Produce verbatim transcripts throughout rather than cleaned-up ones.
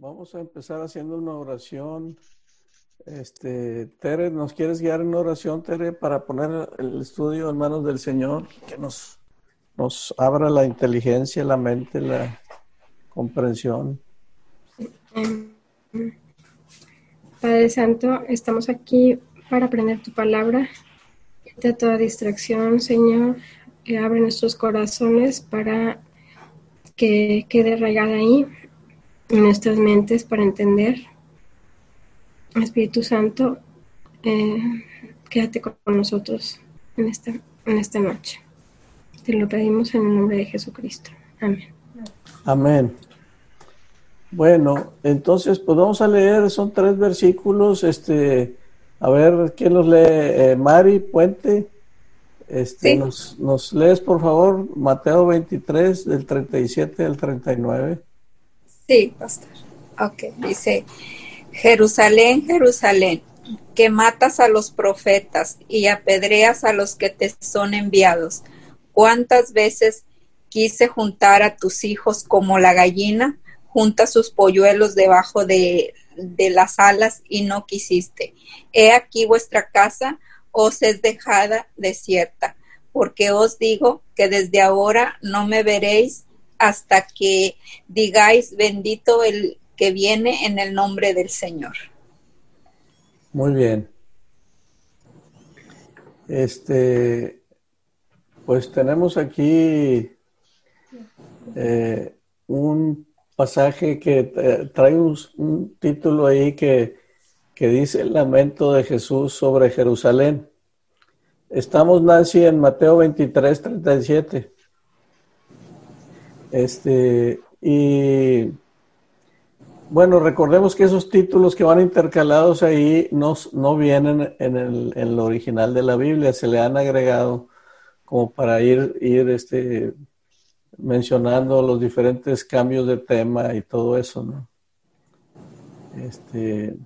Vamos a empezar haciendo una oración. Este, Tere, ¿nos quieres guiar en una oración, Tere, para poner el estudio en manos del Señor? Que nos, nos abra la inteligencia, la mente, la comprensión. Padre Santo, estamos aquí para aprender tu palabra. Quita toda distracción, Señor. Que abre nuestros corazones para que quede arraigada ahí en nuestras mentes para entender. Espíritu Santo, eh, quédate con nosotros en esta, en esta noche. Te lo pedimos en el nombre de Jesucristo. Amén. Amén. Bueno, entonces pues vamos a leer, son tres versículos, este, a ver, ¿quién los lee? Eh, Mari Puente, este, Sí. nos, nos lees por favor Mateo veintitrés, del treinta y siete al treinta y nueve. Sí, pastor. Ok, dice, Jerusalén, Jerusalén, que matas a los profetas y apedreas a los que te son enviados. ¿Cuántas veces quise juntar a tus hijos como la gallina junta sus polluelos debajo de, de las alas y no quisiste? He aquí vuestra casa os es dejada desierta, porque os digo que desde ahora no me veréis hasta que digáis bendito el que viene en el nombre del Señor. Muy bien. Este, pues tenemos aquí eh, un pasaje que eh, trae un, un título ahí que, que dice el lamento de Jesús sobre Jerusalén. Estamos, Nancy, en Mateo veintitrés, treinta y siete. Este, y bueno, recordemos que esos títulos que van intercalados ahí no, no vienen en el, en el original de la Biblia, se le han agregado como para ir, ir este, mencionando los diferentes cambios de tema y todo eso, ¿no? Este,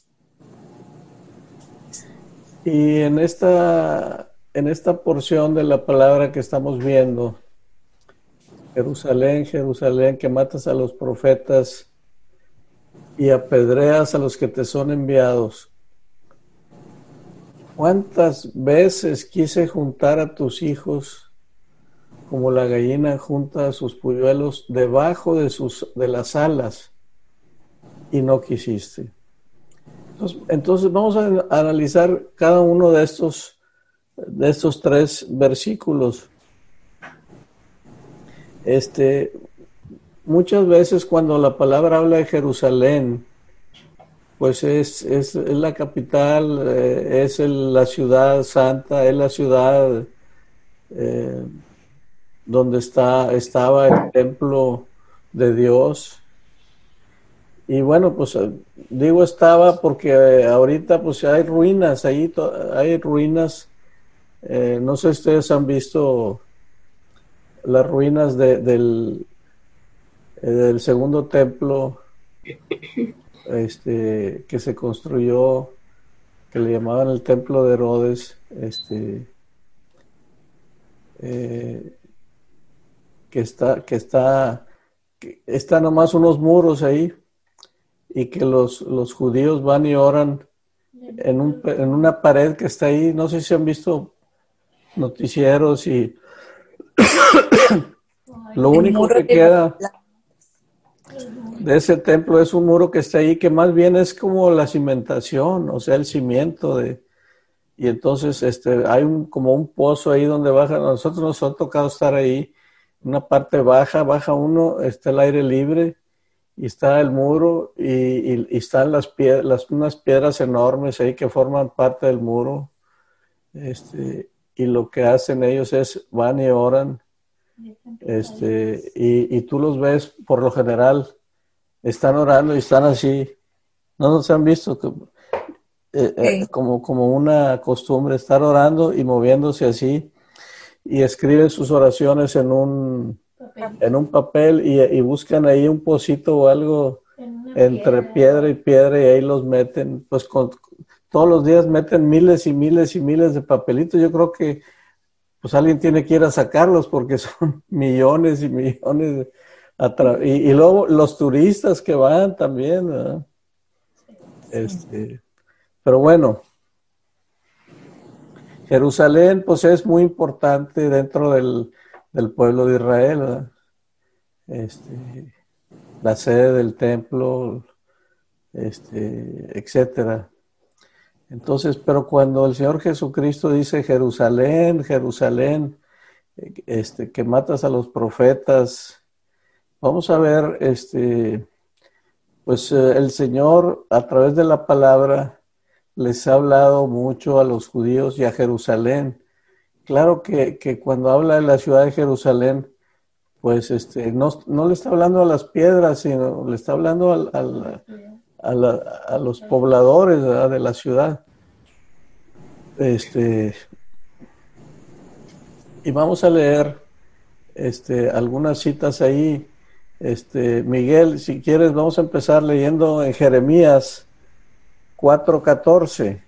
y en esta, en esta porción de la palabra que estamos viendo, Jerusalén, Jerusalén, que matas a los profetas y apedreas a los que te son enviados. ¿Cuántas veces quise juntar a tus hijos como la gallina junta a sus polluelos debajo de, sus, de las alas y no quisiste? Entonces, entonces vamos a analizar cada uno de estos, de estos tres versículos. Este, muchas veces cuando la palabra habla de Jerusalén, pues es, es, es la capital, eh, es el, la ciudad santa, es la ciudad eh, donde está, estaba el templo de Dios. Y bueno, pues digo estaba porque ahorita pues hay ruinas, ahí hay ruinas, eh, no sé si ustedes han visto las ruinas de, del, eh, del segundo templo este, que se construyó, que le llamaban el templo de Herodes, este, eh, que está, que está, que está nomás unos muros ahí, y que los, los judíos van y oran en, un, en una pared que está ahí. No sé si han visto noticieros y lo único que queda de ese templo es un muro que está ahí, que más bien es como la cimentación, o sea, el cimiento de, y entonces este, hay un, como un pozo ahí donde baja. Nosotros nos ha tocado estar ahí, una parte baja, baja uno, está el aire libre, y está el muro, y, y, y están las piedras, las, unas piedras enormes ahí que forman parte del muro, este, y lo que hacen ellos es, van y oran, este, y, y tú los ves, por lo general, están orando y están así, no se han visto, eh, eh, como, como una costumbre, estar orando y moviéndose así, y escriben sus oraciones en un, en un papel, y, y buscan ahí un pocito o algo entre piedra. piedra y piedra, y ahí los meten, pues con, todos los días meten miles y miles y miles de papelitos. Yo creo que pues alguien tiene que ir a sacarlos porque son millones y millones de, tra- y, y luego los turistas que van también, ¿verdad? Este, pero bueno, Jerusalén pues es muy importante dentro del, del pueblo de Israel, ¿verdad? Este, la sede del templo, este, etcétera. Entonces, pero cuando el Señor Jesucristo dice Jerusalén, Jerusalén, este, que matas a los profetas, vamos a ver, este, pues eh, el Señor a través de la palabra les ha hablado mucho a los judíos y a Jerusalén. Claro que, que cuando habla de la ciudad de Jerusalén, pues este, no, no le está hablando a las piedras, sino le está hablando al, al, a, la, a los pobladores, ¿verdad?, de la ciudad. Este, y vamos a leer este, algunas citas ahí. Este, Miguel, si quieres, vamos a empezar leyendo en Jeremías cuatro catorce.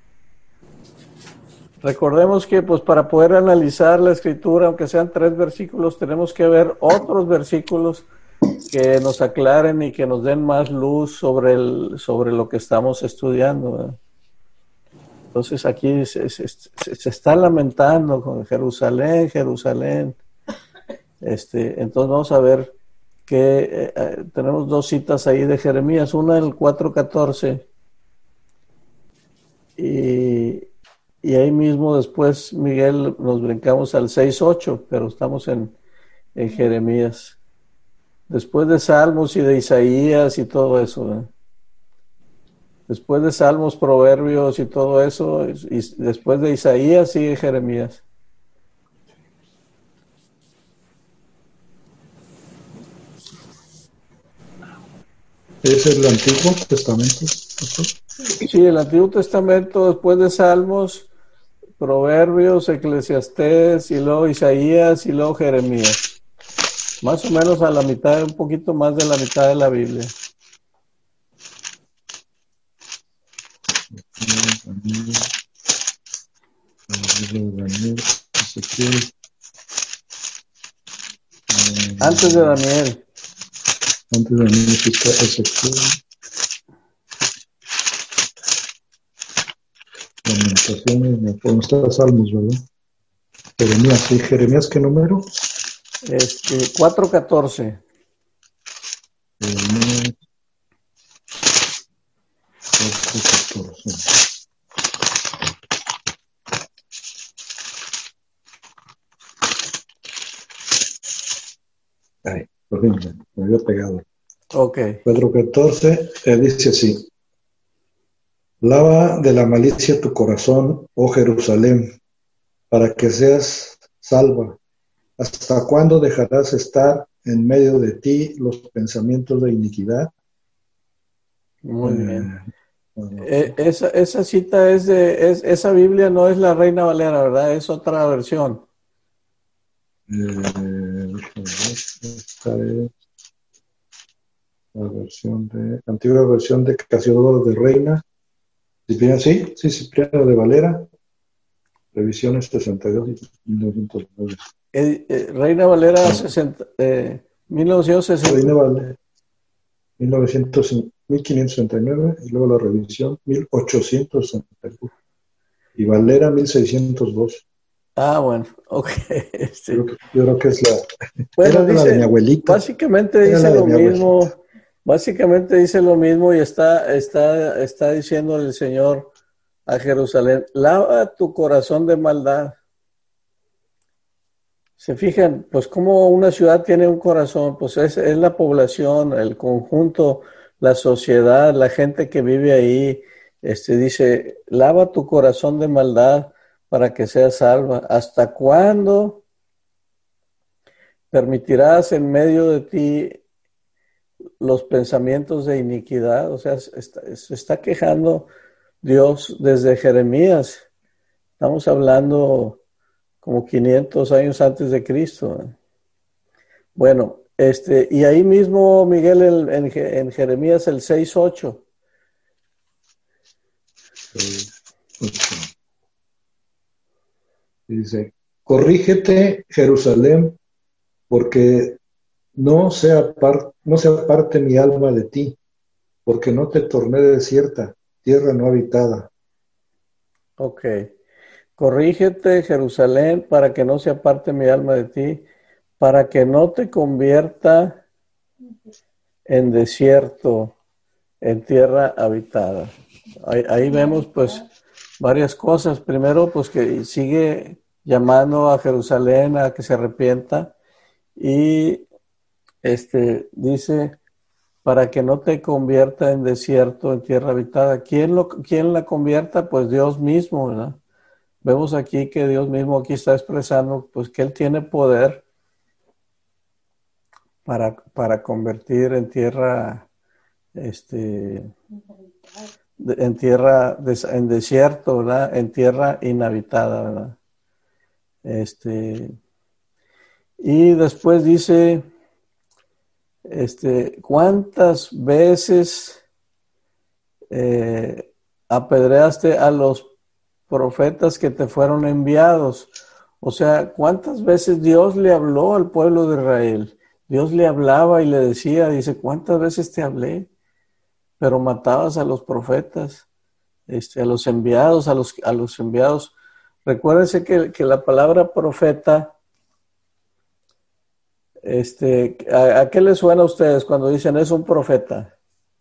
Recordemos que pues para poder analizar la escritura, aunque sean tres versículos, tenemos que ver otros versículos que nos aclaren y que nos den más luz sobre, el, sobre lo que estamos estudiando, ¿verdad? Entonces aquí se, se, se está lamentando con Jerusalén, Jerusalén. Este, entonces vamos a ver que eh, tenemos dos citas ahí de Jeremías, una en el cuatro catorce y, y ahí mismo después, Miguel, nos brincamos al seis ocho, pero estamos en, en Jeremías. Después de Salmos y de Isaías y todo eso, ¿eh? Después de Salmos, Proverbios y todo eso, y después de Isaías sigue Jeremías. ¿Es el Antiguo Testamento? Sí, el Antiguo Testamento, después de Salmos, Proverbios, Eclesiastés, y luego Isaías, y luego Jeremías. Más o menos a la mitad, un poquito más de la mitad de la Biblia. Antes de Daniel. Antes de Daniel está Ezequiel. Lamentaciones, no está Salmos, ¿verdad? Jeremías, ¿sí? Jeremías, ¿qué número? Este, cuatro catorce. Jeremías cuatro catorce. Ay, por fin, me había pegado. Ok. cuatro catorce, eh, dice así: lava de la malicia tu corazón, oh Jerusalén, para que seas salva. ¿Hasta cuándo dejarás estar en medio de ti los pensamientos de iniquidad? Muy eh, bien. Bueno, Eh, esa, esa cita es de, es, esa Biblia no es la Reina Valera, ¿verdad? Es otra versión. eh, esta es la versión de, antigua versión de Casiodoro de Reina. Cipriano, sí, sí, Cipriano de Valera. Revisiones sesenta y dos y mil novecientos nueve. Eh, eh, Reina Valera sesenta, eh, mil novecientos sesenta. Reina Valera mil novecientos, mil quinientos sesenta y nueve y luego la revisión mil ochocientos sesenta y uno y Valera mil seiscientos dos. Ah, bueno, ok. Este, Yo, creo que- yo creo que es la, bueno, era la de mi dice, abuelita. básicamente Era dice la de lo mi mismo, abuelita. básicamente dice lo mismo y está, está, está diciendo el Señor a Jerusalén, lava tu corazón de maldad. Se fijan, pues como una ciudad tiene un corazón, pues es, es la población, el conjunto, la sociedad, la gente que vive ahí. Este dice, lava tu corazón de maldad para que seas salva. ¿Hasta cuándo permitirás en medio de ti los pensamientos de iniquidad? O sea, se está, se está quejando Dios desde Jeremías. Estamos hablando como quinientos años antes de Cristo. Bueno, este, y ahí mismo, Miguel, en, en, en Jeremías el seis ocho. Dice, corrígete, Jerusalén, porque no se apar- no se aparte mi alma de ti, porque no te torné desierta, tierra no habitada. Ok. Corrígete, Jerusalén, para que no se aparte mi alma de ti, para que no te convierta en desierto, en tierra habitada. Ahí, ahí vemos pues varias cosas. Primero, pues que sigue llamando a Jerusalén a que se arrepienta y este dice para que no te convierta en desierto, en tierra habitada. ¿Quién, lo, quién la convierta? Pues Dios mismo, ¿verdad? Vemos aquí que Dios mismo aquí está expresando pues que Él tiene poder para, para convertir en tierra, este, en tierra, en desierto, ¿verdad? En tierra inhabitada, ¿verdad? Este, y después dice, este, ¿cuántas veces eh, apedreaste a los profetas que te fueron enviados? O sea, ¿cuántas veces Dios le habló al pueblo de Israel? Dios le hablaba y le decía, dice, ¿cuántas veces te hablé? Pero matabas a los profetas, este, a los enviados, a los, a los enviados. Recuérdense que, que la palabra profeta, este, ¿a, ¿a qué les suena a ustedes cuando dicen es un profeta?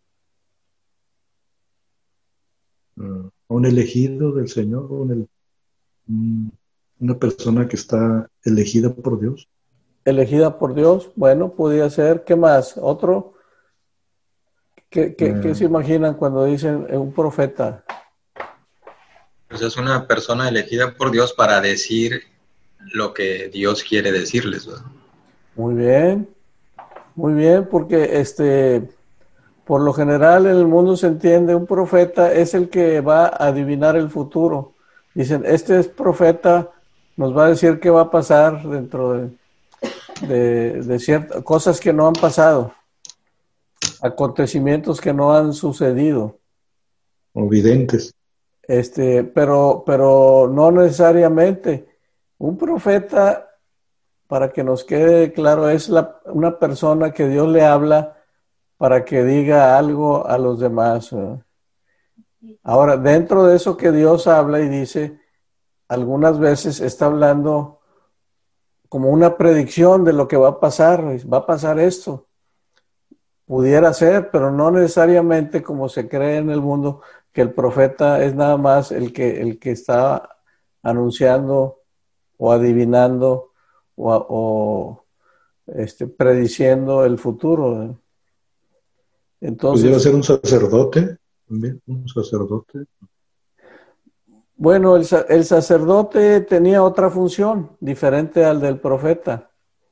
Uh, un elegido del Señor, un el- un- una persona que está elegida por Dios. Elegida por Dios, bueno, podía ser. ¿Qué más? ¿Otro? ¿Qué, qué, qué Uh, se imaginan cuando dicen un profeta? Pues es una persona elegida por Dios para decir lo que Dios quiere decirles, ¿verdad? Muy bien, muy bien, porque este, por lo general en el mundo se entiende un profeta es el que va a adivinar el futuro. Dicen, este es profeta, nos va a decir qué va a pasar dentro de, de, de ciertas cosas que no han pasado, acontecimientos que no han sucedido. o videntes. Este, pero, pero no necesariamente. Un profeta, para que nos quede claro, es la, una persona que Dios le habla para que diga algo a los demás, ¿verdad? Ahora, dentro de eso que Dios habla y dice, algunas veces está hablando como una predicción de lo que va a pasar. Va a pasar esto. Pudiera ser, pero no necesariamente como se cree en el mundo, que el profeta es nada más el que, el que está anunciando o adivinando o, o este, prediciendo el futuro, ¿eh? Pudiera Entonces, ser un sacerdote, también, un sacerdote. bueno, el, el sacerdote tenía otra función diferente al del profeta.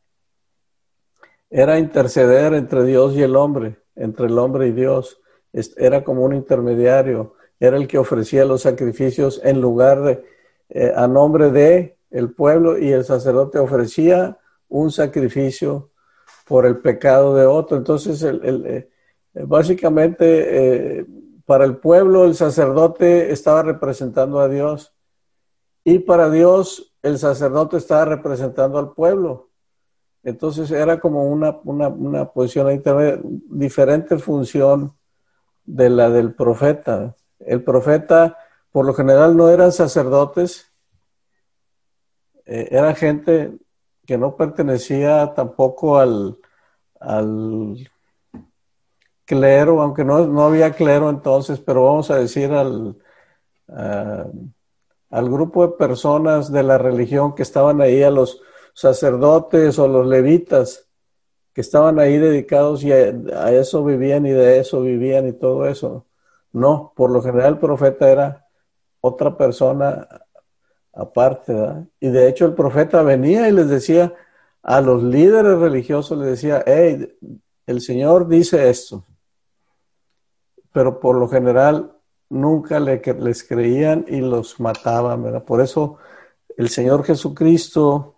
Era interceder entre Dios y el hombre, entre el hombre y Dios. Era como un intermediario. Era el que ofrecía los sacrificios en lugar de, eh, a nombre de el pueblo, y el sacerdote ofrecía un sacrificio por el pecado de otro. Entonces, el, el, eh, básicamente, eh, para el pueblo el sacerdote estaba representando a Dios, y para Dios el sacerdote estaba representando al pueblo. Entonces era como una, una, una posición intermedia, diferente función de la del profeta. El profeta, por lo general, no eran sacerdotes, eh, era gente que no pertenecía tampoco al, al clero, aunque no, no había clero entonces, pero vamos a decir al, a, al grupo de personas de la religión que estaban ahí, a los sacerdotes o los levitas, que estaban ahí dedicados y a, a eso vivían y de eso vivían y todo eso. No, por lo general el profeta era otra persona aparte, ¿verdad? Y de hecho el profeta venía y les decía a los líderes religiosos, les decía, hey, el Señor dice esto, pero por lo general nunca le, les creían y los mataban, ¿verdad? Por eso el Señor Jesucristo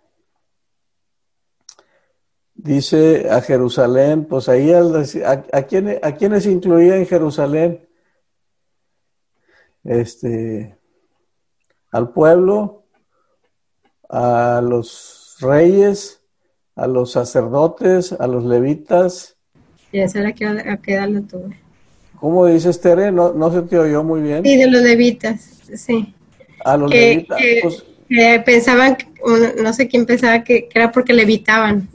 dice a Jerusalén, pues ahí al, a, a, quién, a quiénes incluía en Jerusalén, este, al pueblo, a los reyes a los sacerdotes, a los levitas. Y esa era que a qué edad lo tuve. ¿Cómo dices, Tere? No, no se te oyó muy bien. Sí, de los levitas, sí. A los que, levitas, que, pues... que pensaban, que, no sé quién pensaba que, que era porque levitaban.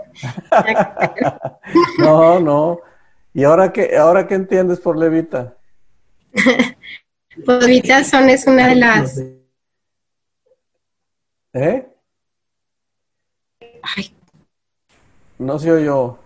No, no. ¿Y ahora qué, ahora qué entiendes por levita? Pues levitas son, es una de las... ¿Eh? Ay. No se oyó.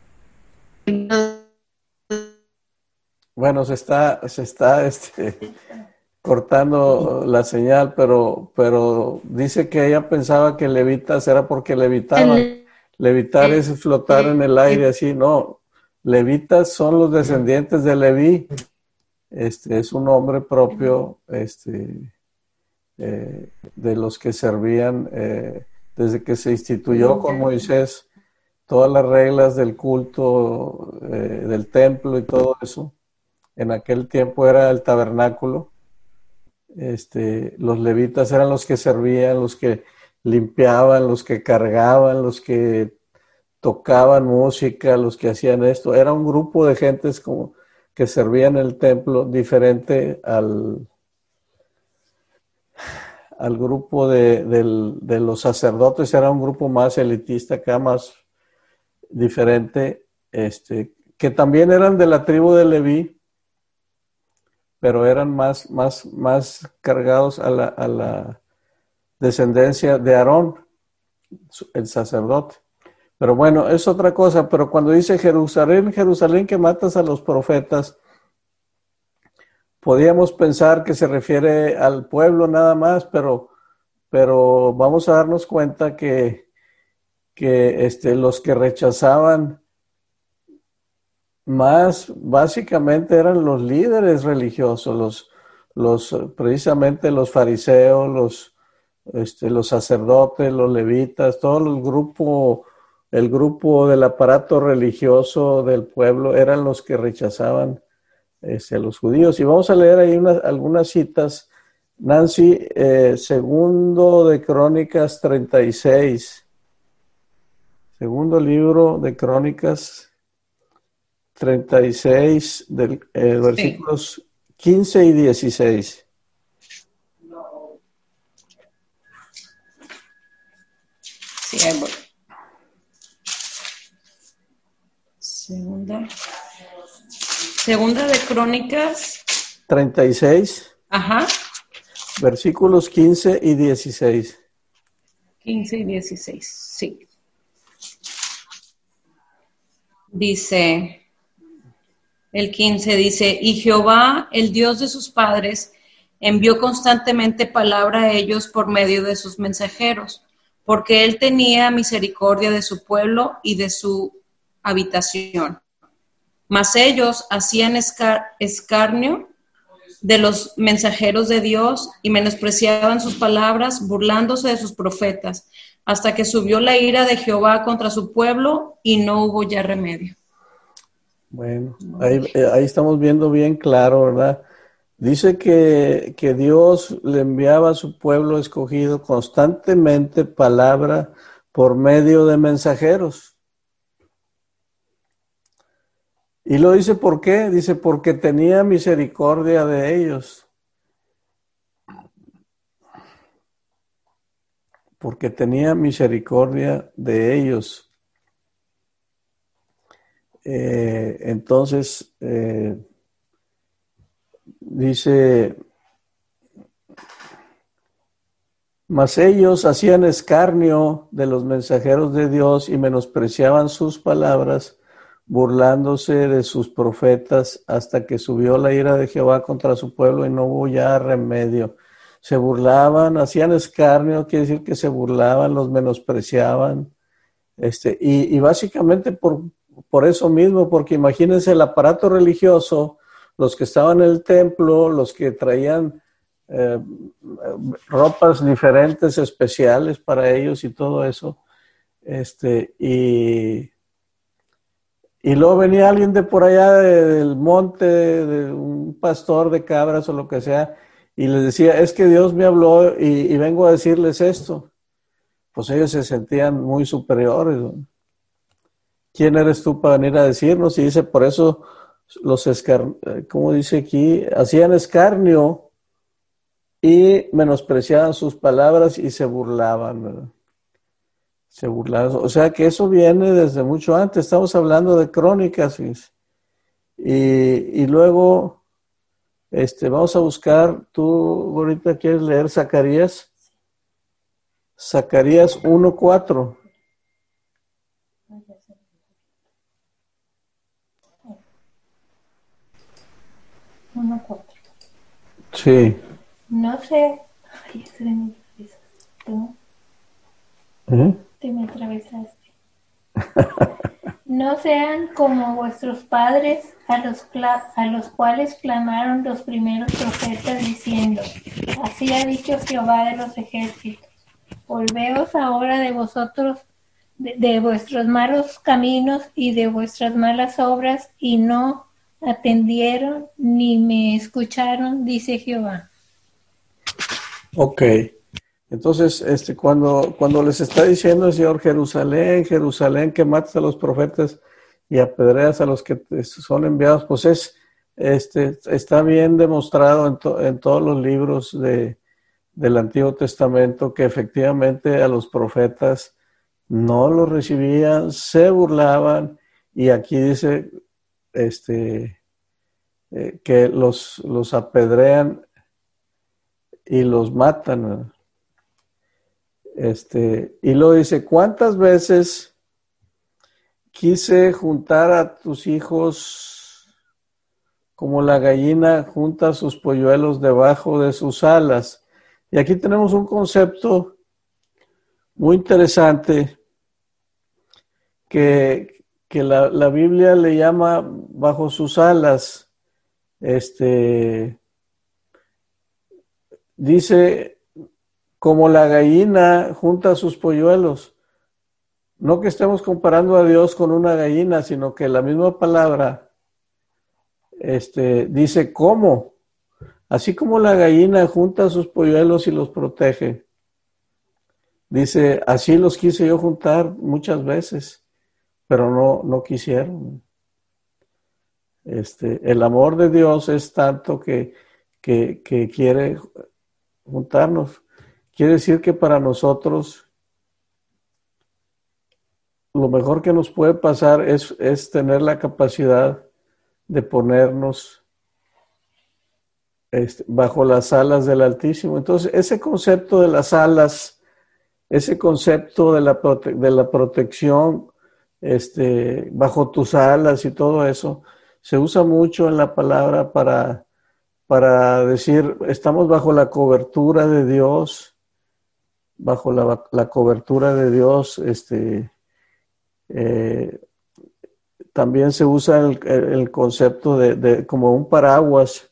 Bueno, se está, se está este, cortando la señal, pero, pero dice que ella pensaba que levitas era porque levitaban. Levitar es flotar en el aire así, no. Levitas son los descendientes de Leví. Este es un nombre propio, este, eh, de los que servían eh, desde que se instituyó con Moisés todas las reglas del culto, eh, del templo y todo eso. En aquel tiempo era el tabernáculo. Este, los levitas eran los que servían, los que limpiaban, los que cargaban, los que tocaban música, los que hacían esto. Era un grupo de gentes como que servían el templo diferente al, al grupo de, de, de los sacerdotes. Era un grupo más elitista, acá más diferente, este, que también eran de la tribu de Leví, pero eran más, más, más cargados a la, a la descendencia de Aarón, el sacerdote. Pero bueno, es otra cosa. Pero cuando dice Jerusalén, Jerusalén que matas a los profetas, podíamos pensar que se refiere al pueblo nada más, pero, pero vamos a darnos cuenta que, que este, los que rechazaban más básicamente eran los líderes religiosos, los, los precisamente los fariseos, los, este, los sacerdotes, los levitas, todo el grupo, el grupo del aparato religioso del pueblo eran los que rechazaban este, a los judíos. Y vamos a leer ahí unas, algunas citas. Nancy, eh, segundo de Crónicas treinta y seis, segundo libro de Crónicas treinta y seis, del, eh, sí. Versículos quince y dieciséis. Sí, ahí voy. Segunda. Segunda de Crónicas. treinta y seis. Ajá. Versículos quince y dieciséis. quince y dieciséis, sí. Dice... El quince dice, y Jehová, el Dios de sus padres, envió constantemente palabra a ellos por medio de sus mensajeros, porque él tenía misericordia de su pueblo y de su habitación. Mas ellos hacían escar- escarnio de los mensajeros de Dios y menospreciaban sus palabras, burlándose de sus profetas, hasta que subió la ira de Jehová contra su pueblo y no hubo ya remedio. Bueno, ahí, ahí estamos viendo bien claro, ¿verdad? Dice que, que Dios le enviaba a su pueblo escogido constantemente palabra por medio de mensajeros. Y lo dice ¿por qué? Dice porque tenía misericordia de ellos. Porque tenía misericordia de ellos. Eh, entonces, eh, dice, mas ellos hacían escarnio de los mensajeros de Dios y menospreciaban sus palabras, burlándose de sus profetas, hasta que subió la ira de Jehová contra su pueblo y no hubo ya remedio. Se burlaban, hacían escarnio, quiere decir que se burlaban, los menospreciaban, este, y, y básicamente por Por eso mismo, porque imagínense el aparato religioso, los que estaban en el templo, los que traían eh, ropas diferentes, especiales para ellos y todo eso. Este, y, y luego venía alguien de por allá de, del monte, de un pastor de cabras o lo que sea, y les decía, es que Dios me habló y, y vengo a decirles esto. pues ellos se sentían muy superiores, ¿no? ¿Quién eres tú para venir a decirnos? Y dice, por eso los escar, como dice aquí, hacían escarnio y menospreciaban sus palabras y se burlaban, ¿verdad? Se burlaban. O sea que eso viene desde mucho antes. Estamos hablando de Crónicas. Y, y luego este, vamos a buscar, tú ahorita quieres leer Zacarías. Zacarías uno cuatro. uno cuatro. Sí. No sé. Ay, estoy en mi cabeza. Tú, ¿Eh? te me atravesaste. No sean como vuestros padres, a los, cla- a los cuales clamaron los primeros profetas diciendo: así ha dicho Jehová de los ejércitos, volveos ahora de vosotros, de, de vuestros malos caminos y de vuestras malas obras, y no atendieron ni me escucharon, dice Jehová. Ok. Entonces, este, cuando, cuando les está diciendo el Señor, Jerusalén, Jerusalén, que matas a los profetas y apedreas a los que te son enviados, pues es, este, está bien demostrado en, to, en todos los libros de, del Antiguo Testamento que efectivamente a los profetas no los recibían, se burlaban, y aquí dice este, eh, que los, los apedrean y los matan, ¿no? Este, y luego dice, ¿cuántas veces quise juntar a tus hijos como la gallina junta sus polluelos debajo de sus alas? Y aquí tenemos un concepto muy interesante que, que la, la Biblia le llama bajo sus alas. Este, dice, como la gallina junta sus polluelos. No que estemos comparando a Dios con una gallina, sino que la misma palabra este, dice cómo. Así como la gallina junta sus polluelos y los protege. Dice, así los quise yo juntar muchas veces, pero no, no quisieron. Este, el amor de Dios es tanto que, que, que quiere juntarnos. Quiere decir que para nosotros lo mejor que nos puede pasar es, es tener la capacidad de ponernos este, bajo las alas del Altísimo. Entonces, ese concepto de las alas, ese concepto de la, prote de la protección este, bajo tus alas y todo eso, se usa mucho en la palabra para, para decir, estamos bajo la cobertura de Dios, bajo la, la cobertura de Dios, este, eh, también se usa el, el concepto de, de como un paraguas.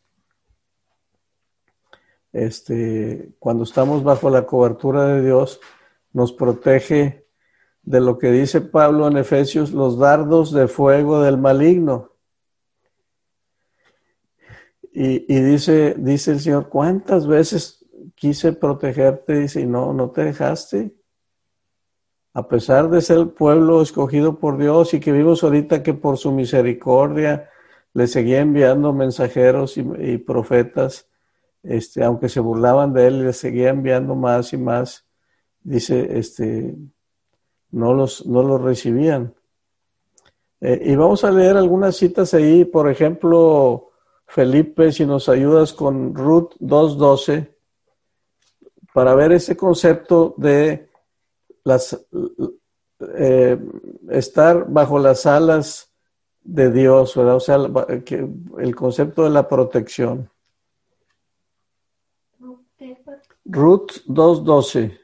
Este, cuando estamos bajo la cobertura de Dios, nos protege de lo que dice Pablo en Efesios, los dardos de fuego del maligno. Y, y dice, dice el Señor, ¿cuántas veces quise protegerte? Dice, y no, no te dejaste. A pesar de ser el pueblo escogido por Dios y que vimos ahorita que por su misericordia le seguía enviando mensajeros y, y profetas, este, aunque se burlaban de él, le seguía enviando más y más. Dice, este, no los, no los recibían. Eh, y vamos a leer algunas citas ahí, por ejemplo, Felipe, si nos ayudas con Ruth dos doce, para ver ese concepto de las, eh, estar bajo las alas de Dios, ¿verdad? O sea, que el concepto de la protección. Ruth dos doce.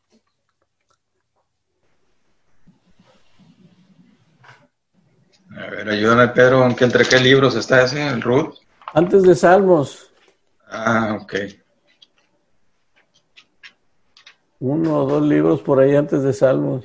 A ver, ayúdame, Pedro, ¿en qué, entre qué libros está ese, el Ruth? Antes de Salmos. Ah, ok. Uno o dos libros por ahí antes de Salmos.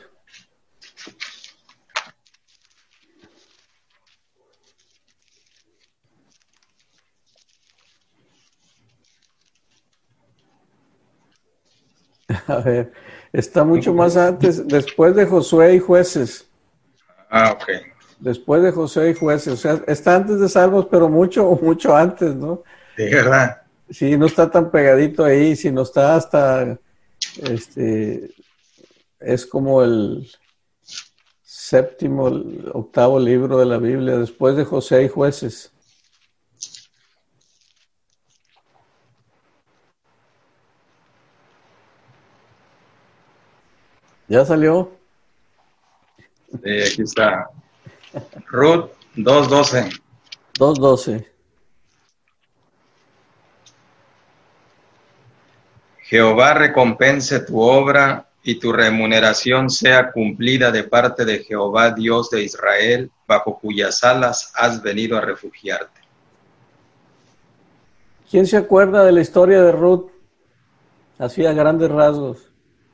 A ver, Está mucho más antes, después de Josué y Jueces. Ah, ok. Después de Josué y Jueces. O sea, está antes de Salmos, pero mucho, mucho antes, ¿no? De verdad. Sí, no está tan pegadito ahí, sino está hasta, este, es como el séptimo, el octavo libro de la Biblia, después de Josué y Jueces. ¿Ya salió? Sí, aquí está. Ruth dos doce. dos doce. Jehová recompense tu obra y tu remuneración sea cumplida de parte de Jehová, Dios de Israel, bajo cuyas alas has venido a refugiarte. ¿Quién se acuerda de la historia de Ruth? Así a grandes rasgos.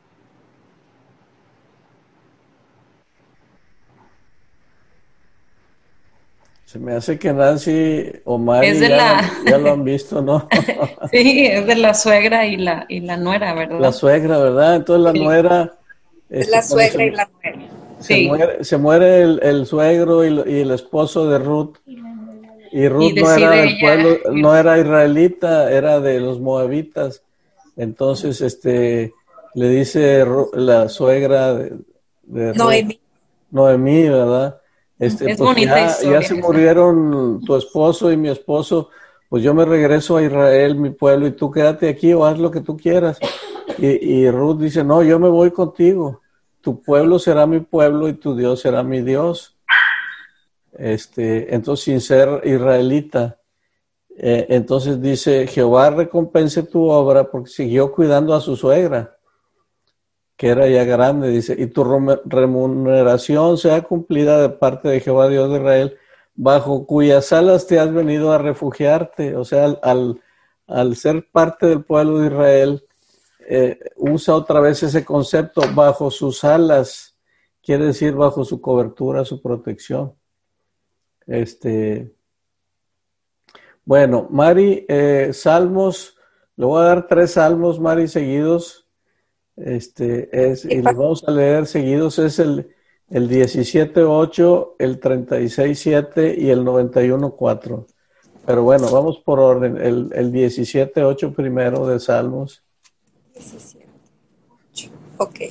Se me hace que Nancy o Mari Es de ya, la... lo, ya lo han visto, ¿no? Sí, es de la suegra y la, y la nuera, ¿verdad? La suegra, ¿verdad? Entonces la Sí. nuera... Es este, la cuando suegra se, y la nuera. se Sí. muere, se muere el, el suegro y, lo- y el esposo de Ruth. Y Ruth Y no era decide del ella pueblo, ir- no era israelita, era de los moabitas. Entonces, este, le dice Ru- la suegra de, de Ruth, Noemí. Noemí, ¿verdad? Este, Es pues bonita ya, ya historia se esa. murieron tu esposo y mi esposo, pues yo me regreso a Israel, mi pueblo, y tú quédate aquí o haz lo que tú quieras. Y, y Ruth dice, no, yo me voy contigo. Tu pueblo será mi pueblo y tu Dios será mi Dios. Este, entonces, sin ser israelita. Eh, entonces dice, Jehová recompense tu obra porque siguió cuidando a su suegra, que era ya grande, dice, y tu remuneración sea cumplida de parte de Jehová Dios de Israel, bajo cuyas alas te has venido a refugiarte. O sea, al, al, al ser parte del pueblo de Israel, eh, usa otra vez ese concepto, bajo sus alas, quiere decir bajo su cobertura, su protección. Este, bueno, Mari, eh, salmos, le voy a dar tres salmos, Mari, seguidos. Este es, y los vamos a leer seguidos, es el, el diecisiete ocho, el treinta y seis siete y el noventa y uno cuatro. Pero bueno, vamos por orden. El, el diecisiete ocho primero de Salmos. diecisiete ocho. Ok.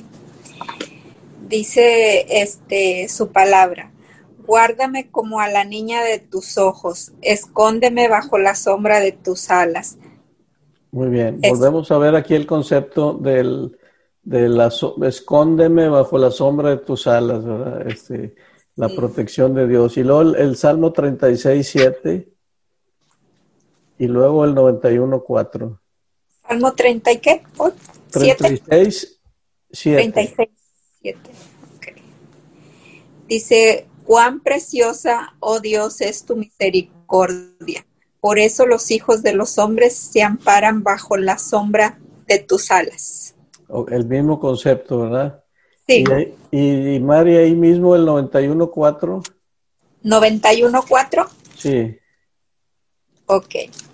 Dice este su palabra. Guárdame como a la niña de tus ojos, escóndeme bajo la sombra de tus alas. Muy bien, Es- volvemos a ver aquí el concepto del, de la, so- escóndeme bajo la sombra de tus alas, ¿verdad? Este, la Sí. protección de Dios. Y luego el, el Salmo treinta y seis siete y luego el noventa y uno cuatro. Salmo treinta y qué? Oh, treinta y siete. seis treinta y siete. seis siete. Ok. Dice, cuán preciosa, oh Dios, es tu misericordia. Por eso los hijos de los hombres se amparan bajo la sombra de tus alas. O- El mismo concepto, ¿verdad? Sí, Y, ahí- y, y Mari, ahí mismo el noventa y uno cuatro. noventa y uno cuatro. Sí. Ok.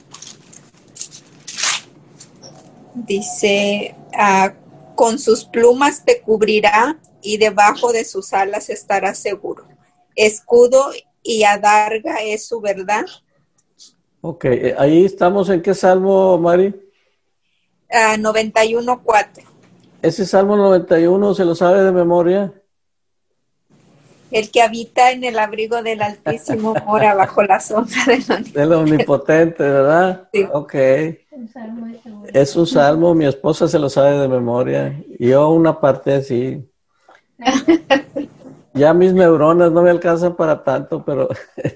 Dice, ah, con sus plumas te cubrirá y debajo de sus alas estarás seguro. Escudo y adarga es su verdad. Ok, eh, ahí estamos en qué salmo, Mari. Ah, noventa y uno cuatro. Ese salmo noventa y uno, ¿se lo sabe de memoria? El que habita en el abrigo del Altísimo mora bajo la sombra del Omnipotente. Del omnipotente, ¿verdad? Sí. Ok. Un salmo de seguridad. Es un salmo, mi esposa se lo sabe de memoria. Yo una parte así. Ya mis neuronas no me alcanzan para tanto, pero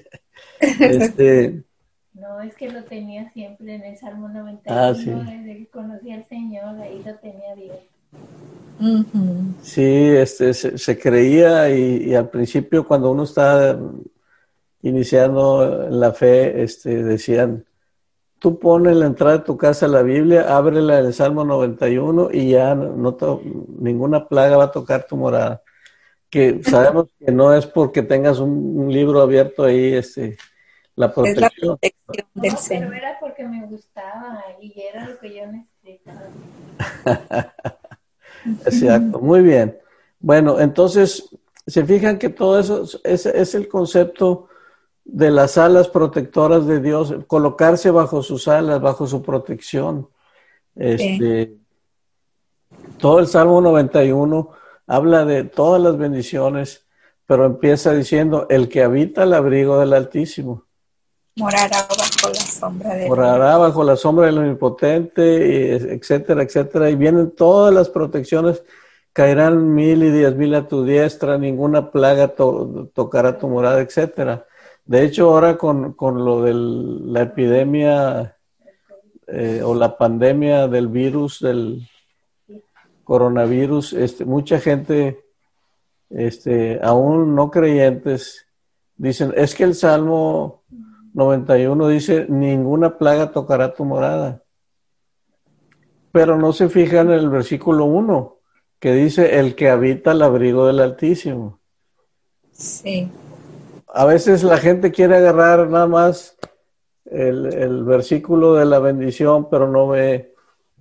este, No, es que lo tenía siempre en el Salmo noventa y uno, Ah, sí. desde que conocí al Señor, ahí lo tenía Dios. Ujú. sí, este, se, se creía y, y al principio cuando uno está iniciando en la fe, este, decían, tú pones en la entrada de tu casa la Biblia, ábrela en el Salmo noventa y uno y ya no to- ninguna plaga va a tocar tu morada. Que sabemos que no es porque tengas un, un libro abierto ahí, este, la Es la protección. protección No, del pero Señor. era porque me gustaba y era lo que yo necesitaba. Exacto, muy bien. Bueno, entonces, se fijan que todo eso es, es el concepto de las alas protectoras de Dios, colocarse bajo sus alas, bajo su protección. Este, sí. Todo el Salmo noventa y uno habla de todas las bendiciones, pero empieza diciendo, el que habita el abrigo del Altísimo. Morará bajo la sombra del Morará bajo la sombra del Omnipotente, etcétera, etcétera. Y vienen todas las protecciones, caerán mil y diez mil a tu diestra, ninguna plaga to tocará tu morada, etcétera. De hecho, ahora con, con lo de la epidemia eh, o la pandemia del virus, del coronavirus, este, mucha gente, este, aún no creyentes, dicen, es que el Salmo noventa y uno dice, ninguna plaga tocará tu morada. Pero no se fijan en el versículo uno, que dice, el que habita el abrigo del Altísimo. Sí. A veces la gente quiere agarrar nada más el, el versículo de la bendición, pero no ve,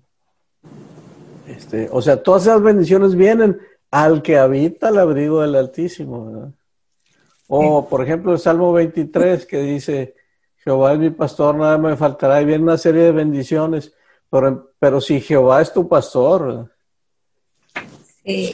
este, o sea, todas esas bendiciones vienen al que habita el abrigo del Altísimo, ¿verdad? O, por ejemplo, el Salmo veintitrés, que dice, Jehová es mi pastor, nada me faltará, y viene una serie de bendiciones, pero, pero si Jehová es tu pastor, ¿verdad? Sí.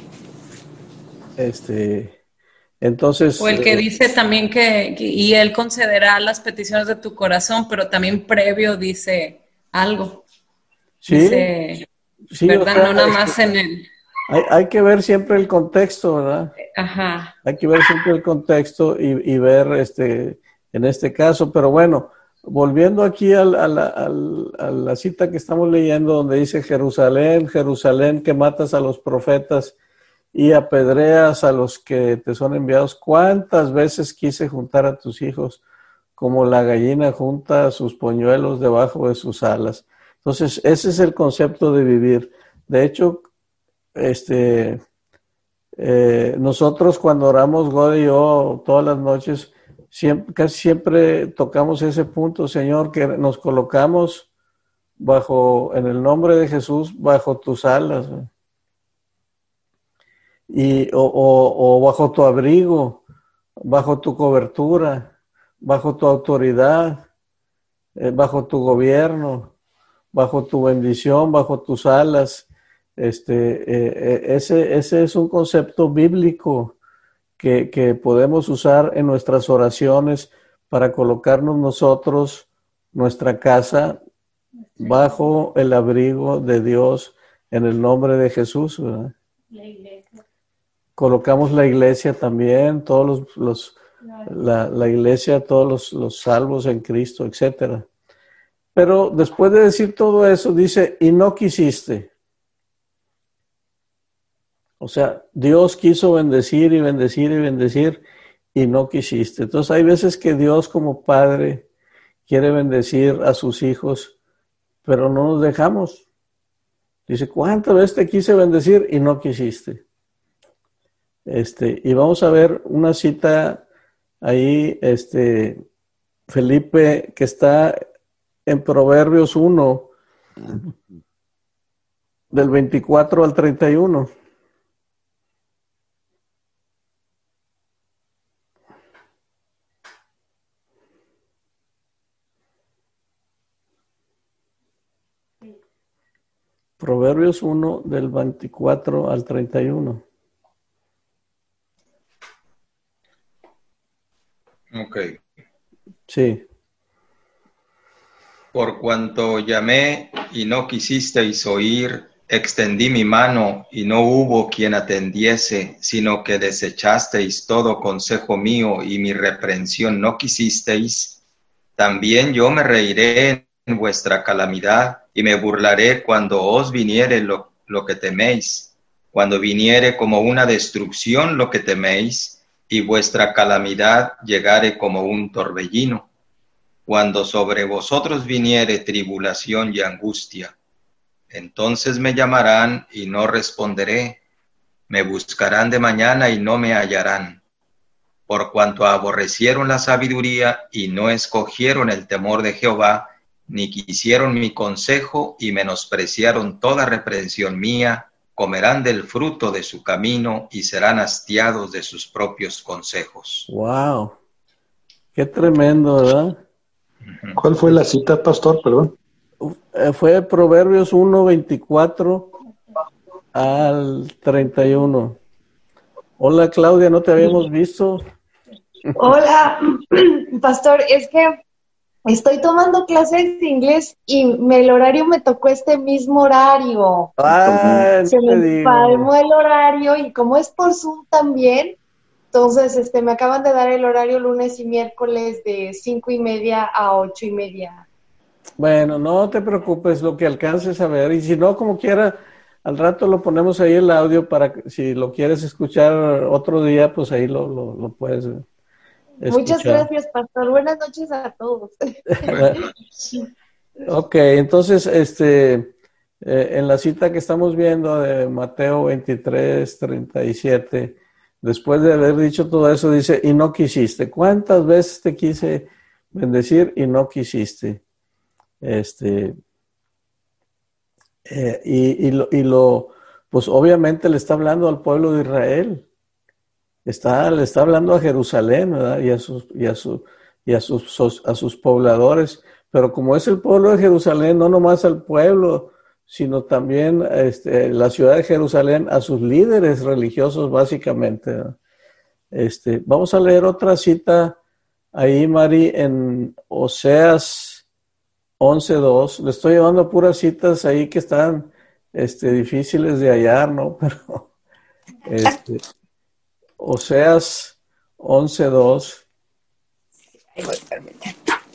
Este... Entonces, o el que eh, dice también que, que y él concederá las peticiones de tu corazón, pero también previo dice algo. Sí, dice, sí, ¿verdad? O sea, no nada más en el... Hay, hay que ver siempre el contexto, ¿verdad? Ajá. Hay que ver siempre el contexto y, y ver este, en este caso, pero bueno, volviendo aquí a la, a, la, a la cita que estamos leyendo donde dice Jerusalén, Jerusalén que matas a los profetas y apedreas a los que te son enviados. ¿Cuántas veces quise juntar a tus hijos como la gallina junta sus polluelos debajo de sus alas? Entonces, ese es el concepto de vivir. De hecho, este, eh, nosotros cuando oramos, God y yo, todas las noches, siempre, casi siempre tocamos ese punto, Señor, que nos colocamos bajo, en el nombre de Jesús, bajo tus alas, ¿no? Y, o, o, o bajo tu abrigo, bajo tu cobertura, bajo tu autoridad, eh, bajo tu gobierno, bajo tu bendición, bajo tus alas. Este, eh, ese, ese es un concepto bíblico que, que podemos usar en nuestras oraciones para colocarnos nosotros, nuestra casa, bajo el abrigo de Dios en el nombre de Jesús, ¿verdad? La iglesia. Colocamos la iglesia también, todos los, los la, la iglesia, todos los, los salvos en Cristo, etcétera. Pero después de decir todo eso, dice, y no quisiste. O sea, Dios quiso bendecir y bendecir y bendecir y no quisiste. Entonces hay veces que Dios como Padre quiere bendecir a sus hijos, pero no nos dejamos. Dice, ¿cuántas veces te quise bendecir y no quisiste? Este, y vamos a ver una cita ahí, este, Felipe, que está en Proverbios uno, del veinticuatro al treinta y uno. Proverbios uno, del veinticuatro al treinta y uno. Ok. Sí. Por cuanto llamé y no quisisteis oír, extendí mi mano y no hubo quien atendiese, sino que desechasteis todo consejo mío y mi reprensión no quisisteis, también yo me reiré en vuestra calamidad y me burlaré cuando os viniere lo, lo que teméis, cuando viniere como una destrucción lo que teméis, y vuestra calamidad llegare como un torbellino, cuando sobre vosotros viniere tribulación y angustia. Entonces me llamarán y no responderé, me buscarán de mañana y no me hallarán, por cuanto aborrecieron la sabiduría y no escogieron el temor de Jehová, ni quisieron mi consejo y menospreciaron toda reprensión mía, comerán del fruto de su camino y serán hastiados de sus propios consejos. Wow, qué tremendo, ¿verdad? ¿Cuál fue la cita, pastor? Perdón. Uh, Fue Proverbios uno, veinticuatro al treinta y uno. Hola, Claudia, ¿no te habíamos visto? Hola, pastor, es que estoy tomando clases de inglés y me, el horario me tocó este mismo horario. Ah, Se no me te digo. empalmó el horario y como es por Zoom también, entonces este me acaban de dar el horario lunes y miércoles de cinco y media a ocho y media. Bueno, no te preocupes, lo que alcances a ver. Y si no, como quiera, al rato lo ponemos ahí el audio para que si lo quieres escuchar otro día, pues ahí lo, lo, lo puedes escuchar. Muchas gracias, pastor. Buenas noches a todos. Ok, entonces, este, eh, en la cita que estamos viendo de Mateo veintitrés, treinta y siete, después de haber dicho todo eso, dice, y no quisiste. ¿Cuántas veces te quise bendecir y no quisiste? Este, eh, y, y, lo, y lo, pues obviamente le está hablando al pueblo de Israel. Está, le está hablando a Jerusalén, ¿verdad? Y a sus, y a su, y a sus, a sus pobladores. Pero como es el pueblo de Jerusalén, no nomás al pueblo, sino también este, la ciudad de Jerusalén, a sus líderes religiosos, básicamente, ¿verdad? Este, vamos a leer otra cita ahí, Mari, en Oseas once dos. Le estoy llevando puras citas ahí que están este, difíciles de hallar, ¿no? Pero, este, Oseas once dos. Ahí voy, permítame.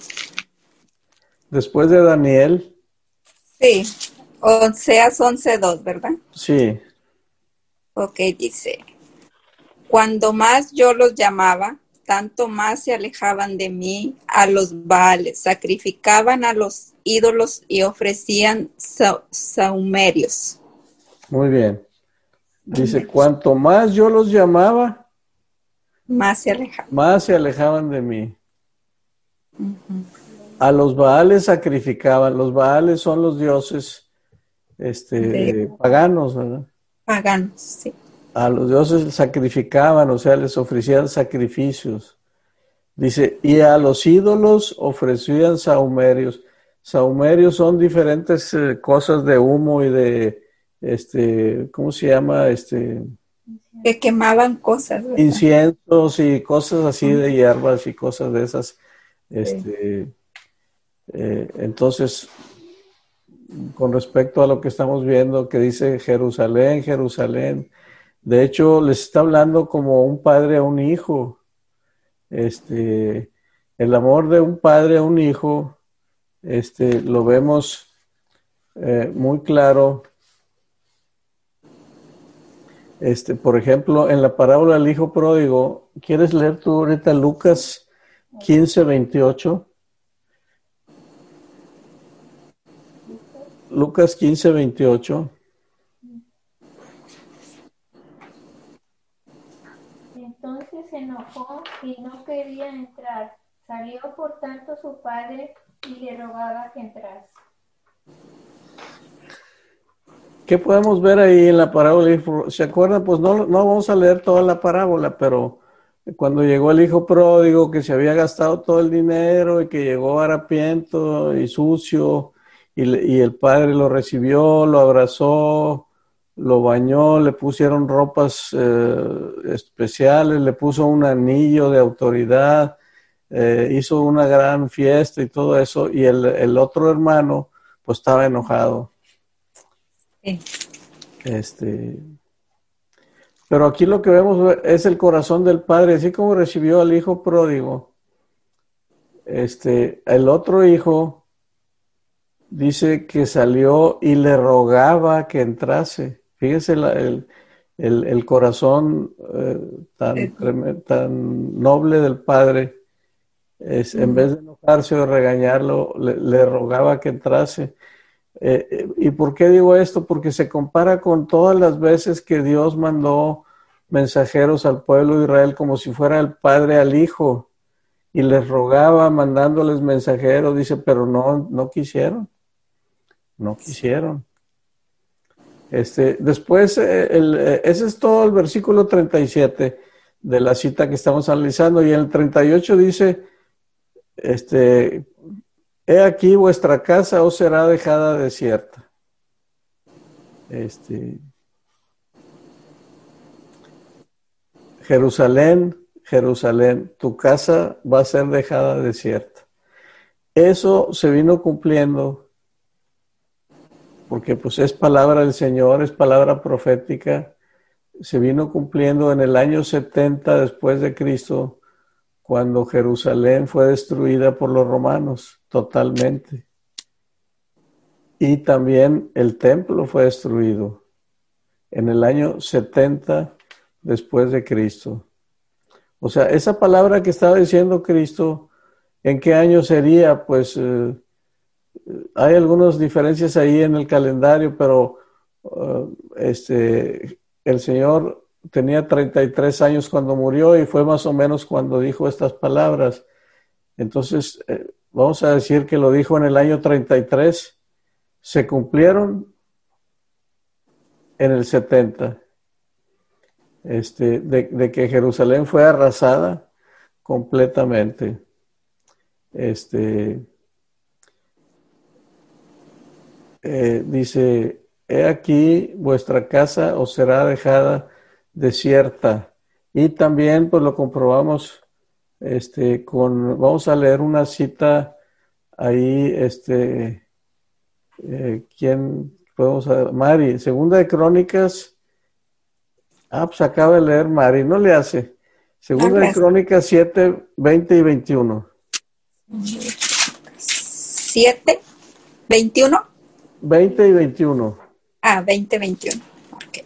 Después de Daniel. Sí, Oseas once dos, ¿verdad? Sí. Ok, dice, cuando más yo los llamaba, tanto más se alejaban de mí a los Baales, sacrificaban a los ídolos y ofrecían sa saumerios. Muy bien. Dice, cuanto más yo los llamaba, más se alejaban. Más se alejaban de mí. Uh-huh. A los Baales sacrificaban. Los Baales son los dioses este, de... paganos, ¿verdad? Paganos, sí. A los dioses sacrificaban, o sea, les ofrecían sacrificios. Dice, y a los ídolos ofrecían sahumerios. Sahumerios son diferentes eh, cosas de humo y de, este, ¿cómo se llama? Este, que quemaban cosas, ¿verdad? Inciensos y cosas así de hierbas y cosas de esas. Este, sí. eh, entonces, con respecto a lo que estamos viendo, que dice Jerusalén, Jerusalén, de hecho, les está hablando como un padre a un hijo. Este, el amor de un padre a un hijo, este, lo vemos eh, muy claro. Este, por ejemplo, en la parábola del hijo pródigo, ¿quieres leer tú ahorita Lucas quince, veintiocho? Lucas quince, veintiocho. Entonces se enojó y no quería entrar. Salió por tanto su padre y le rogaba que entrase. ¿Qué podemos ver ahí en la parábola? ¿Se acuerdan? Pues no, no vamos a leer toda la parábola, pero cuando llegó el hijo pródigo, que se había gastado todo el dinero y que llegó harapiento y sucio, y, y el padre lo recibió, lo abrazó, lo bañó, le pusieron ropas eh, especiales, le puso un anillo de autoridad, eh, hizo una gran fiesta y todo eso, y el, el otro hermano pues estaba enojado. Sí. Este, pero aquí lo que vemos es el corazón del padre, así como recibió al hijo pródigo. Este, el otro hijo dice que salió y le rogaba que entrase. Fíjese la, el, el, el corazón eh, tan, tan noble del padre. Es, en vez de enojarse o regañarlo, le, le rogaba que entrase. Eh, ¿Y por qué digo esto? Porque se compara con todas las veces que Dios mandó mensajeros al pueblo de Israel como si fuera el padre al hijo y les rogaba mandándoles mensajeros, dice, pero no, no quisieron, no quisieron. Este, después, eh, el, eh, ese es todo el versículo treinta y siete de la cita que estamos analizando, y en el treinta y ocho dice, este, he aquí vuestra casa os será dejada desierta. Este, Jerusalén, Jerusalén, tu casa va a ser dejada desierta. Eso se vino cumpliendo porque pues es palabra del Señor, es palabra profética. Se vino cumpliendo en el año setenta después de Cristo, cuando Jerusalén fue destruida por los romanos totalmente. Y también el templo fue destruido en el año setenta después de Cristo. O sea, esa palabra que estaba diciendo Cristo, ¿en qué año sería? Pues eh, hay algunas diferencias ahí en el calendario, pero uh, este, el Señor tenía treinta y tres años cuando murió y fue más o menos cuando dijo estas palabras. Entonces, eh, vamos a decir que lo dijo en el año treinta y tres, se cumplieron en el setenta. Este, de, de que Jerusalén fue arrasada completamente. Este, eh, dice, he aquí vuestra casa os será dejada desierta. Y también pues lo comprobamos este, con, vamos a leer una cita ahí, este, eh, ¿quién podemos? Mari, Segunda de Crónicas. Ah, pues acaba de leer Mari, no le hace. Segunda de Crónicas siete, veinte y veintiuno. siete, veintiuno. veinte y veintiuno. Ah, veinte, veintiuno. Ok.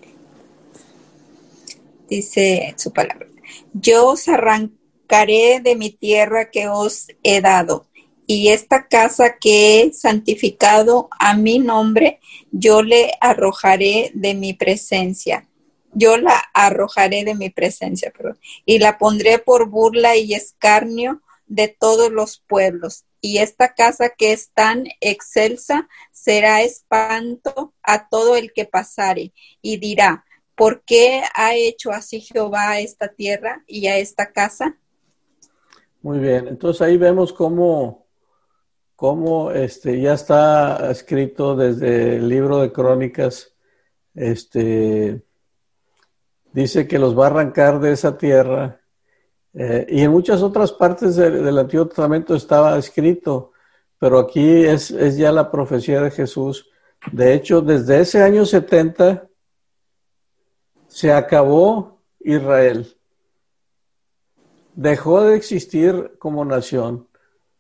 Dice su palabra. Yo os arrancaré de mi tierra que os he dado, y esta casa que he santificado a mi nombre, yo le arrojaré de mi presencia. Yo la arrojaré de mi presencia, perdón, y la pondré por burla y escarnio de todos los pueblos. Y esta casa que es tan excelsa será espanto a todo el que pasare, y dirá, ¿por qué ha hecho así Jehová a esta tierra y a esta casa? Muy bien, entonces ahí vemos cómo, cómo este, ya está escrito desde el libro de Crónicas, este... dice que los va a arrancar de esa tierra, eh, y en muchas otras partes de, del Antiguo Testamento estaba escrito, pero aquí es, es ya la profecía de Jesús. De hecho, desde ese año setenta se acabó Israel. Dejó de existir como nación.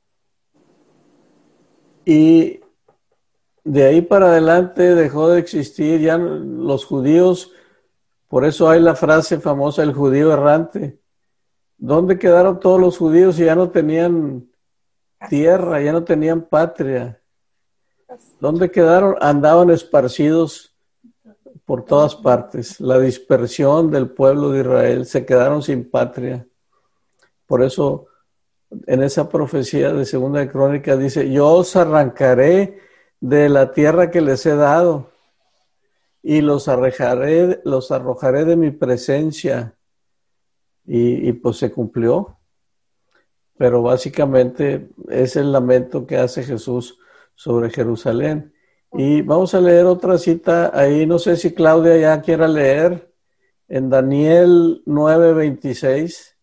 Y de ahí para adelante dejó de existir ya los judíos. Por eso hay la frase famosa, el judío errante. ¿Dónde quedaron todos los judíos si ya no tenían tierra, ya no tenían patria? ¿Dónde quedaron? Andaban esparcidos por todas partes. La dispersión del pueblo de Israel, se quedaron sin patria. Por eso en esa profecía de Segunda de Crónicas dice, yo os arrancaré de la tierra que les he dado y los arrojaré, los arrojaré de mi presencia. Y, y pues se cumplió. Pero básicamente es el lamento que hace Jesús sobre Jerusalén. Y vamos a leer otra cita ahí, no sé si Claudia ya quiera leer, en Daniel nueve veintiséis.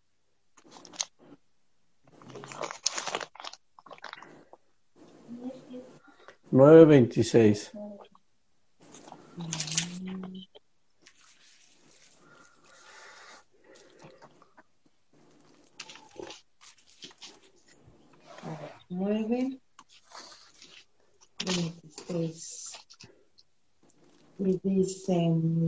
nueve veintiséis. nueve veintiséis. Y dice,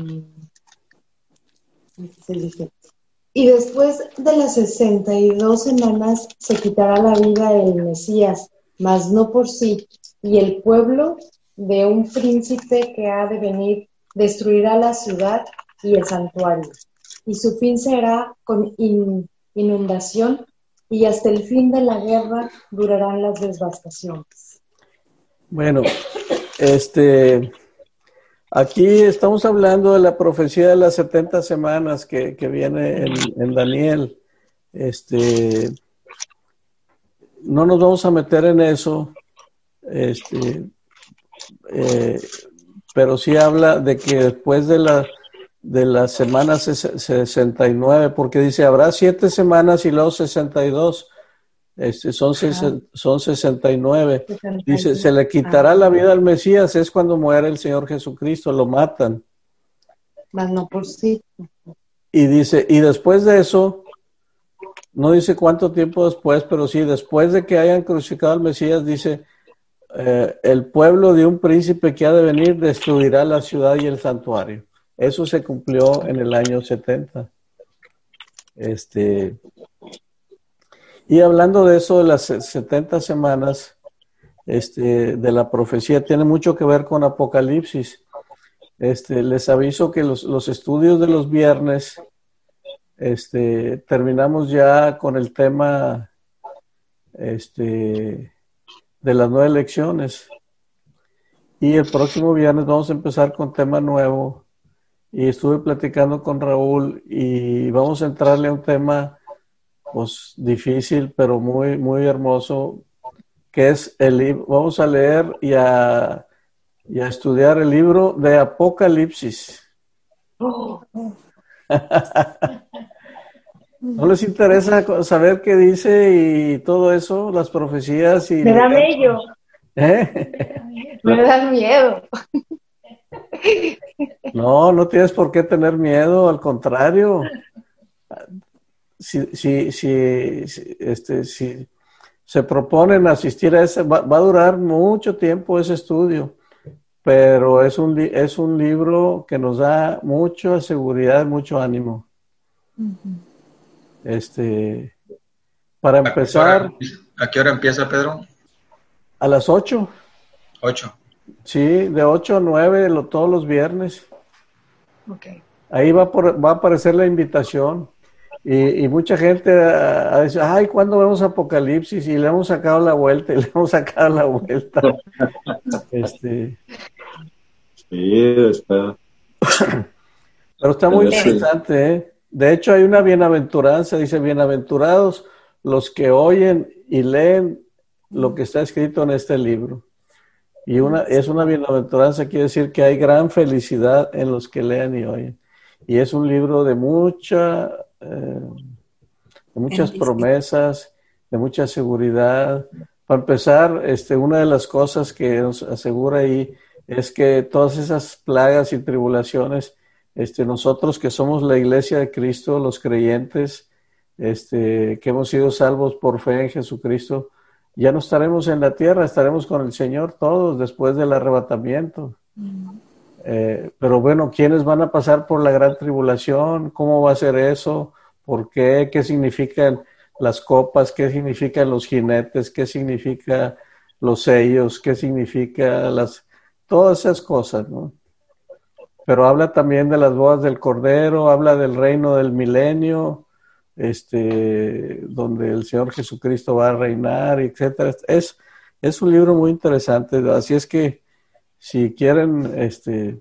dice, y después de las sesenta y dos semanas se quitará la vida el Mesías, mas no por sí, y el pueblo de un príncipe que ha de venir destruirá la ciudad y el santuario, y su fin será con in, inundación, y hasta el fin de la guerra durarán las devastaciones. Bueno, este, Aquí estamos hablando de la profecía de las setenta semanas que, que viene en, en Daniel. Este, no nos vamos a meter en eso, este, eh, pero sí habla de que después de la de las semanas sesenta y nueve, porque dice, habrá siete semanas y luego sesenta y dos, este, son, son sesenta y nueve. Dice, se le quitará la vida al Mesías, es cuando muere el Señor Jesucristo, lo matan. Mas no por sí. Y dice, y después de eso, no dice cuánto tiempo después, pero sí, después de que hayan crucificado al Mesías, dice, eh, el pueblo de un príncipe que ha de venir destruirá la ciudad y el santuario. Eso se cumplió en el año setenta. Este, y hablando de eso de las setenta semanas, este, de la profecía, tiene mucho que ver con Apocalipsis. Este, les aviso que los, los estudios de los viernes, este, terminamos ya con el tema, este, de las nueve lecciones. Y el próximo viernes vamos a empezar con tema nuevo. Y estuve platicando con Raúl y vamos a entrarle a un tema pues difícil, pero muy, muy hermoso, que es el libro. Vamos a leer y a, y a estudiar el libro de Apocalipsis. Oh. ¿No les interesa saber qué dice y todo eso, las profecías? Y me da miedo. ¿Eh? Me da miedo. No, no tienes por qué tener miedo, al contrario. Si, si, si, si, este, si se proponen asistir a ese, va, va a durar mucho tiempo ese estudio, pero es un, es un libro que nos da mucha seguridad, mucho ánimo. Uh-huh. Este, para empezar. ¿A qué hora empieza, Pedro? A las ocho. Ocho. Sí, de ocho a nueve lo, todos los viernes. Okay. Ahí va, por, va a aparecer la invitación. Y, y mucha gente a, a decir, ay, ¿cuándo vemos Apocalipsis? Y le hemos sacado la vuelta, y le hemos sacado la vuelta. este... Sí, está. Pero está muy interesante, ¿eh? De hecho, hay una bienaventuranza, dice, bienaventurados los que oyen y leen lo que está escrito en este libro. Y una, es una bienaventuranza, quiere decir que hay gran felicidad en los que leen y oyen. Y es un libro de mucha, eh, de muchas promesas, de mucha seguridad. Para empezar, este, una de las cosas que nos asegura ahí es que todas esas plagas y tribulaciones, este, nosotros que somos la iglesia de Cristo, los creyentes, este, que hemos sido salvos por fe en Jesucristo, ya no estaremos en la tierra, estaremos con el Señor todos después del arrebatamiento. Mm. Eh, pero bueno, ¿quiénes van a pasar por la gran tribulación? ¿Cómo va a ser eso? ¿Por qué? ¿Qué significan las copas? ¿Qué significan los jinetes? ¿Qué significa los sellos? ¿Qué significa las... todas esas cosas, ¿no? Pero habla también de las bodas del Cordero, habla del reino del milenio, este, donde el Señor Jesucristo va a reinar, etcétera. Es, es un libro muy interesante, así es que si quieren este,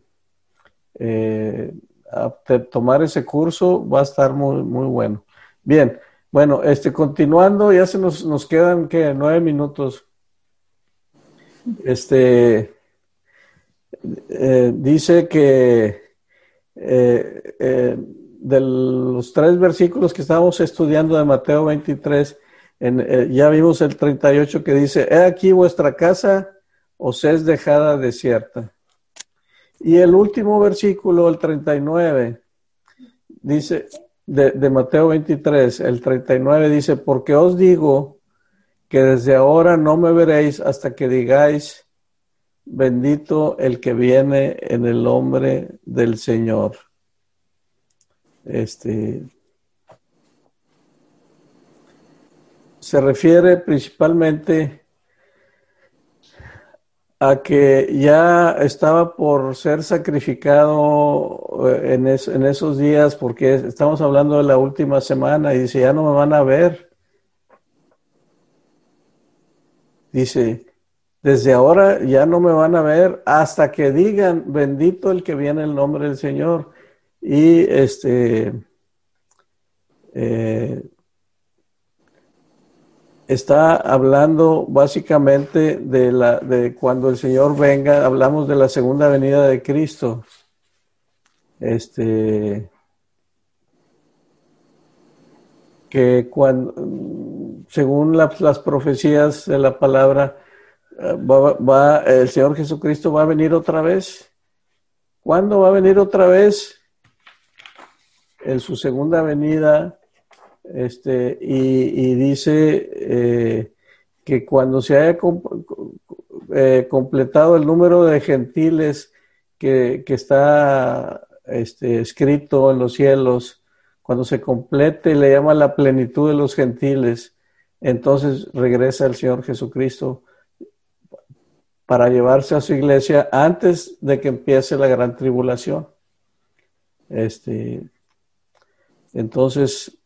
eh, tomar ese curso, va a estar muy, muy bueno. Bien, bueno, este, continuando, ya se nos, nos quedan, ¿qué? Nueve minutos. Este, eh, dice que eh, eh, de los tres versículos que estábamos estudiando de Mateo veintitrés, en, eh, ya vimos el treinta y ocho que dice, he aquí vuestra casa os es dejada desierta. Y el último versículo, el treinta y nueve, dice, de, de Mateo veintitrés, el treinta y nueve dice, porque os digo que desde ahora no me veréis hasta que digáis, bendito el que viene en el nombre del Señor. Este se refiere principalmente a que ya estaba por ser sacrificado en, es, en esos días, porque estamos hablando de la última semana, y dice, ya no me van a ver. Dice, desde ahora ya no me van a ver hasta que digan, bendito el que viene en el nombre del Señor. Y este eh, está hablando básicamente de, la, de cuando el Señor venga, hablamos de la segunda venida de Cristo. Este, que cuando, según la, las profecías de la palabra, va, va, el Señor Jesucristo va a venir otra vez. ¿Cuándo va a venir otra vez? En su segunda venida. Este, y, y dice eh, que cuando se haya comp eh, completado el número de gentiles que, que está este, escrito en los cielos, cuando se complete, le llama la plenitud de los gentiles, entonces regresa el Señor Jesucristo para llevarse a su iglesia antes de que empiece la gran tribulación. Este, entonces,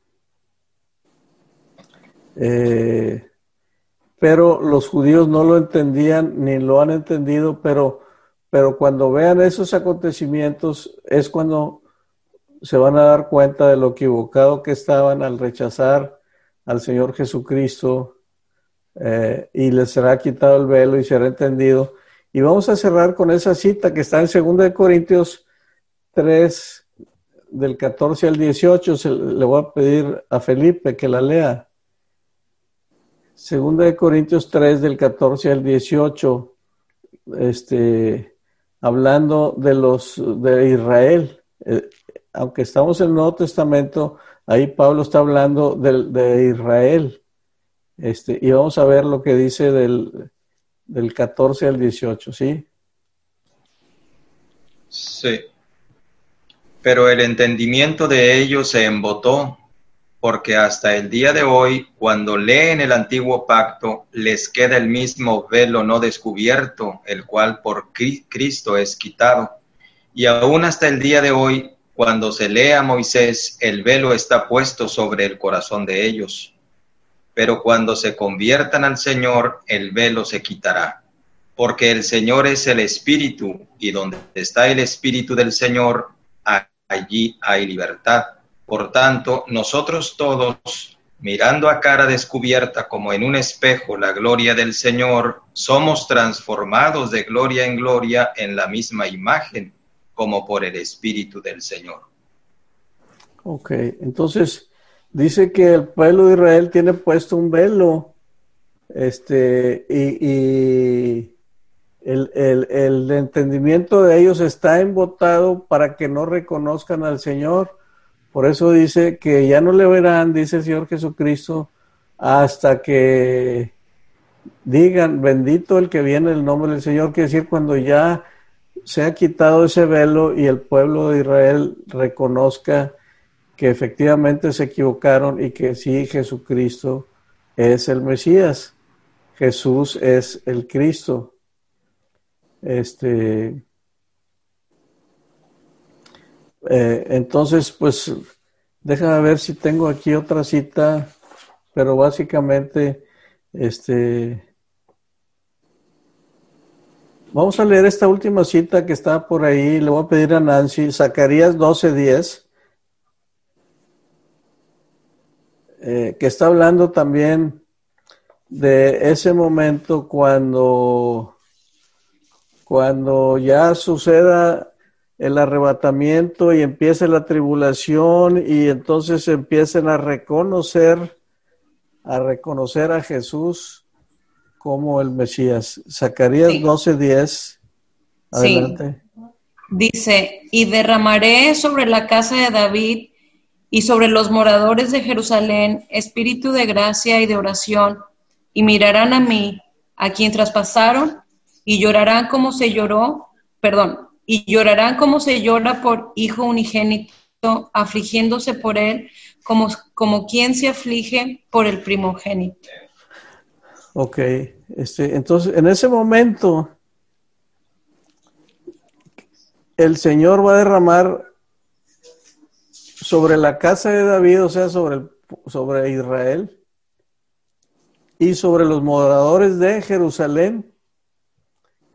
Eh, pero los judíos no lo entendían ni lo han entendido, pero, pero cuando vean esos acontecimientos es cuando se van a dar cuenta de lo equivocado que estaban al rechazar al Señor Jesucristo, eh, y les será quitado el velo y será entendido. Y vamos a cerrar con esa cita que está en segunda de Corintios tres, del catorce al dieciocho. Se, le voy a pedir a Felipe que la lea. Segunda de Corintios tres, del catorce al dieciocho, este, hablando de los de Israel. Eh, aunque estamos en el Nuevo Testamento, ahí Pablo está hablando de, de Israel. Este, y vamos a ver lo que dice del, del catorce al dieciocho, ¿sí? Sí. Pero el entendimiento de ellos se embotó, porque hasta el día de hoy, cuando leen el antiguo pacto, les queda el mismo velo no descubierto, el cual por Cristo es quitado. Y aún hasta el día de hoy, cuando se lee a Moisés, el velo está puesto sobre el corazón de ellos. Pero cuando se conviertan al Señor, el velo se quitará. Porque el Señor es el Espíritu, y donde está el Espíritu del Señor, allí hay libertad. Por tanto, nosotros todos, mirando a cara descubierta como en un espejo la gloria del Señor, somos transformados de gloria en gloria en la misma imagen, como por el Espíritu del Señor. Ok, entonces dice que el pueblo de Israel tiene puesto un velo, este, y, y el, el, el entendimiento de ellos está embotado para que no reconozcan al Señor. Por eso dice que ya no le verán, dice el Señor Jesucristo, hasta que digan, bendito el que viene en el nombre del Señor. Quiere decir, cuando ya se ha quitado ese velo y el pueblo de Israel reconozca que efectivamente se equivocaron y que sí, Jesucristo es el Mesías. Jesús es el Cristo. Este... Eh, entonces, pues, déjame ver si tengo aquí otra cita, pero básicamente, este, vamos a leer esta última cita que está por ahí. Le voy a pedir a Nancy, Zacarías doce diez, eh, que está hablando también de ese momento cuando, cuando ya suceda el arrebatamiento y empieza la tribulación y entonces empiecen a reconocer, a reconocer a Jesús como el Mesías. Zacarías sí. doce diez, adelante. Sí. Dice, y derramaré sobre la casa de David y sobre los moradores de Jerusalén espíritu de gracia y de oración, y mirarán a mí, a quien traspasaron, y llorarán como se lloró, perdón, y llorarán como se llora por hijo unigénito, afligiéndose por él, como, como quien se aflige por el primogénito. Ok, este, entonces en ese momento el Señor va a derramar sobre la casa de David, o sea, sobre, el, sobre Israel, y sobre los moradores de Jerusalén,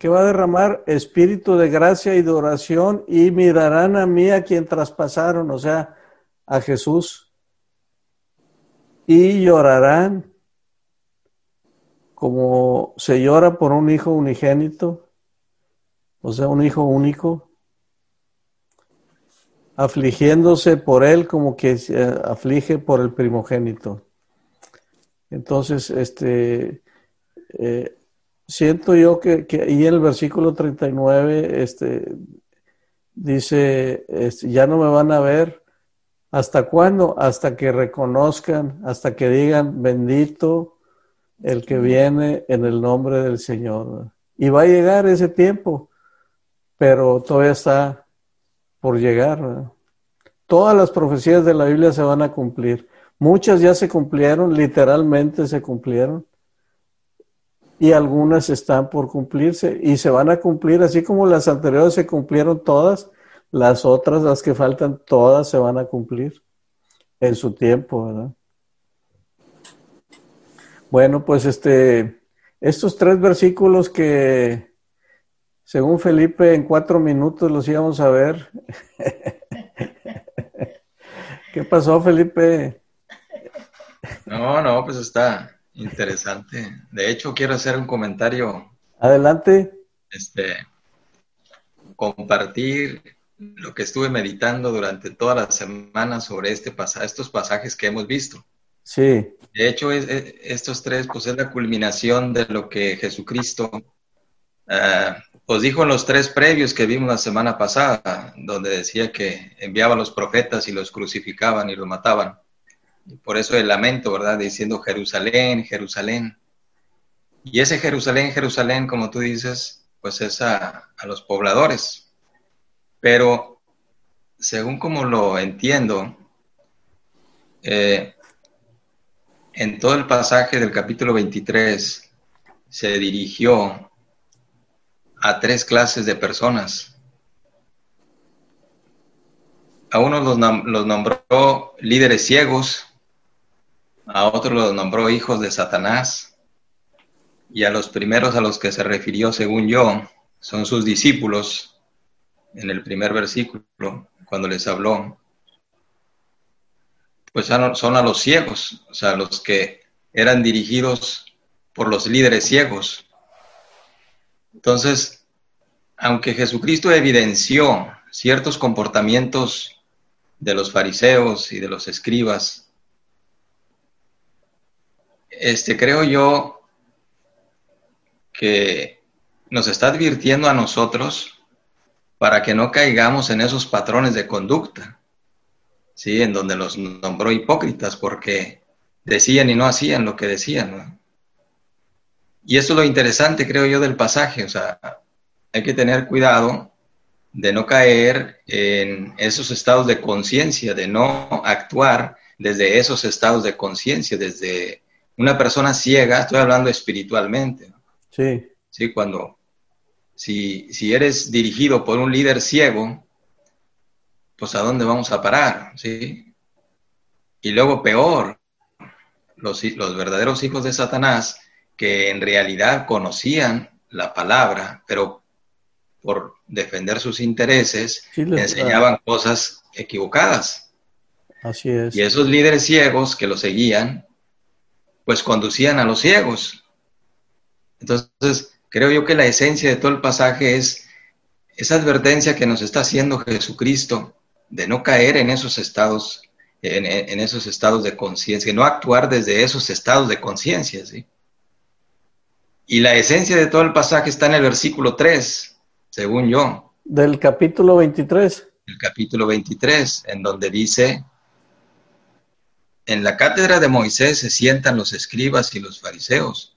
que va a derramar espíritu de gracia y de oración y mirarán a mí a quien traspasaron, o sea, a Jesús, y llorarán como se llora por un hijo unigénito, o sea, un hijo único, afligiéndose por él como que se aflige por el primogénito. Entonces, este... Eh, siento yo que, que ahí en el versículo treinta y nueve este, dice, este, ya no me van a ver. ¿Hasta cuándo? Hasta que reconozcan, hasta que digan, bendito el que viene en el nombre del Señor. Y va a llegar ese tiempo, pero todavía está por llegar, ¿verdad? Todas las profecías de la Biblia se van a cumplir. Muchas ya se cumplieron, literalmente se cumplieron. Y algunas están por cumplirse y se van a cumplir, así como las anteriores se cumplieron todas, las otras, las que faltan, todas se van a cumplir en su tiempo, ¿verdad? Bueno, pues este, estos tres versículos que, según Felipe, en cuatro minutos los íbamos a ver. ¿Qué pasó, Felipe? No, no, pues está interesante. De hecho, quiero hacer un comentario. Adelante. Este, compartir lo que estuve meditando durante toda la semana sobre este pasa- estos pasajes que hemos visto. Sí. De hecho, es, es, estos tres, pues es la culminación de lo que Jesucristo uh, os dijo en los tres previos que vimos la semana pasada, donde decía que enviaba a los profetas y los crucificaban y los mataban. Y por eso el lamento, ¿verdad? Diciendo Jerusalén, Jerusalén. Y ese Jerusalén, Jerusalén, como tú dices, pues es a, a los pobladores. Pero, según como lo entiendo, eh, en todo el pasaje del capítulo veintitrés se dirigió a tres clases de personas. A unos los, nom- los nombró líderes ciegos, a otros los nombró hijos de Satanás, y a los primeros a los que se refirió, según yo, son sus discípulos, en el primer versículo, cuando les habló, pues son a los ciegos, o sea, los que eran dirigidos por los líderes ciegos. Entonces, aunque Jesucristo evidenció ciertos comportamientos de los fariseos y de los escribas, este, creo yo que nos está advirtiendo a nosotros para que no caigamos en esos patrones de conducta, ¿sí? En donde los nombró hipócritas porque decían y no hacían lo que decían, ¿no? Y eso es lo interesante, creo yo, del pasaje. O sea, hay que tener cuidado de no caer en esos estados de conciencia, de no actuar desde esos estados de conciencia, desde una persona ciega, estoy hablando espiritualmente, ¿no? Sí. Sí, cuando, si, si eres dirigido por un líder ciego, pues ¿a dónde vamos a parar? ¿Sí? Y luego peor, los, los verdaderos hijos de Satanás, que en realidad conocían la palabra, pero por defender sus intereses, sí, les, enseñaban uh, cosas equivocadas. Así es. Y esos líderes ciegos que lo seguían, pues conducían a los ciegos. Entonces, creo yo que la esencia de todo el pasaje es esa advertencia que nos está haciendo Jesucristo de no caer en esos estados, en, en esos estados de conciencia, no actuar desde esos estados de conciencia, ¿sí? Y la esencia de todo el pasaje está en el versículo tres, según yo. Del capítulo veintitrés. El capítulo veintitrés, en donde dice: en la cátedra de Moisés se sientan los escribas y los fariseos.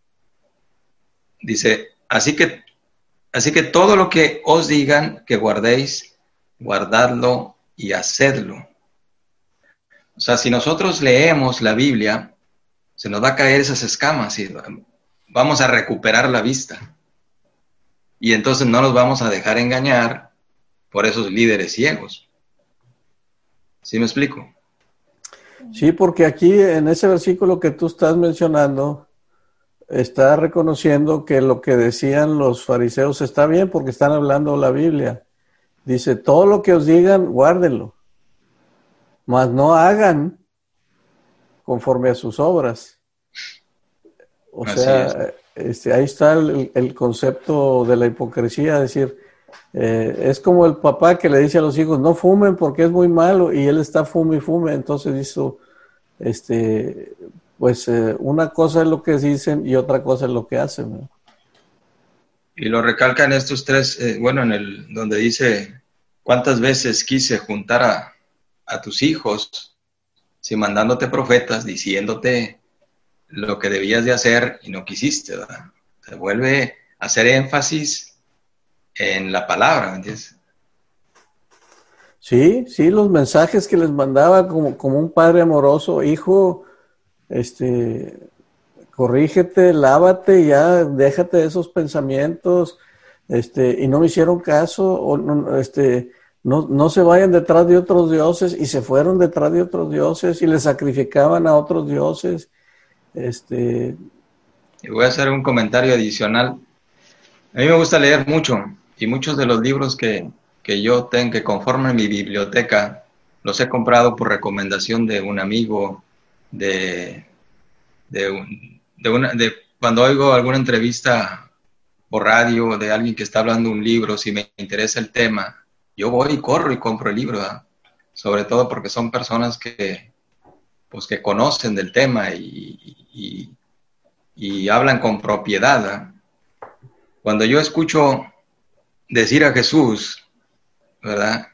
Dice, así que, así que todo lo que os digan que guardéis, guardadlo y hacedlo. O sea, si nosotros leemos la Biblia, se nos va a caer esas escamas y vamos a recuperar la vista. Y entonces no nos vamos a dejar engañar por esos líderes ciegos. ¿Sí me explico? Sí, porque aquí en ese versículo que tú estás mencionando, está reconociendo que lo que decían los fariseos está bien porque están hablando la Biblia. Dice, todo lo que os digan, guárdenlo, mas no hagan conforme a sus obras. O Así sea, este, ahí está el, el concepto de la hipocresía, es decir, eh, es como el papá que le dice a los hijos, no fumen porque es muy malo, y él está fume y fume, entonces hizo, este, pues eh, una cosa es lo que dicen y otra cosa es lo que hacen, ¿no? Y lo recalcan estos tres, eh, bueno, en el donde dice, ¿cuántas veces quise juntar a, a tus hijos, si mandándote profetas, diciéndote lo que debías de hacer y no quisiste, ¿verdad? Se vuelve a hacer énfasis en la palabra, ¿me entiendes? Sí, sí, los mensajes que les mandaba como, como un padre amoroso, hijo, este, corrígete, lávate, ya, déjate de esos pensamientos, este, y no me hicieron caso, o no, este, no, no se vayan detrás de otros dioses, y se fueron detrás de otros dioses, y le sacrificaban a otros dioses, este. Y voy a hacer un comentario adicional. A mí me gusta leer mucho, y muchos de los libros que, que yo tengo, que conforman mi biblioteca, los he comprado por recomendación de un amigo, de, de, un, de, una, de cuando oigo alguna entrevista por radio de alguien que está hablando un libro, si me interesa el tema, yo voy y corro y compro el libro, ¿verdad? Sobre todo porque son personas que, pues, que conocen del tema y, y, y hablan con propiedad, ¿verdad? Cuando yo escucho decir a Jesús, ¿verdad?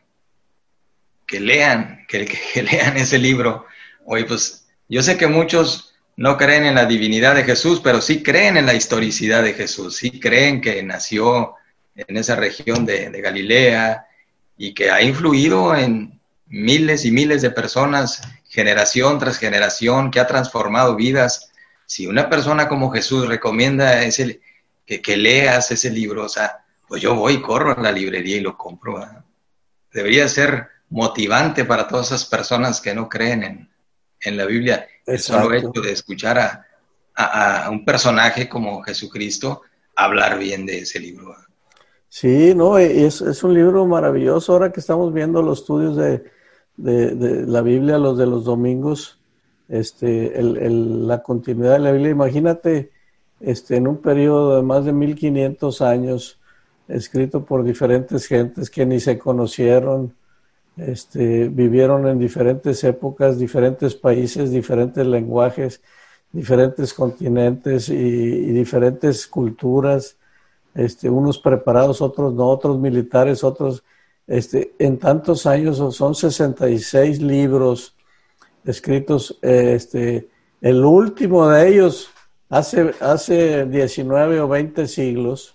Que lean, que, que lean ese libro. Oye, pues yo sé que muchos no creen en la divinidad de Jesús, pero sí creen en la historicidad de Jesús, sí creen que nació en esa región de, de Galilea y que ha influido en miles y miles de personas, generación tras generación, que ha transformado vidas. Si una persona como Jesús recomienda ese, que, que leas ese libro, o sea, pues yo voy, corro a la librería y lo compro, ¿verdad? Debería ser motivante para todas esas personas que no creen en, en la Biblia. Exacto. El solo hecho de escuchar a, a, a un personaje como Jesucristo hablar bien de ese libro, ¿verdad? Sí, no, es, es un libro maravilloso. Ahora que estamos viendo los estudios de, de, de la Biblia, los de los domingos, este, el, el, la continuidad de la Biblia, imagínate, este, en un periodo de más de mil quinientos años, escrito por diferentes gentes que ni se conocieron, este, vivieron en diferentes épocas, diferentes países, diferentes lenguajes, diferentes continentes y, y diferentes culturas, este, unos preparados, otros no, otros militares, otros, este, en tantos años son sesenta y seis libros escritos, este, el último de ellos hace, hace diecinueve o veinte siglos.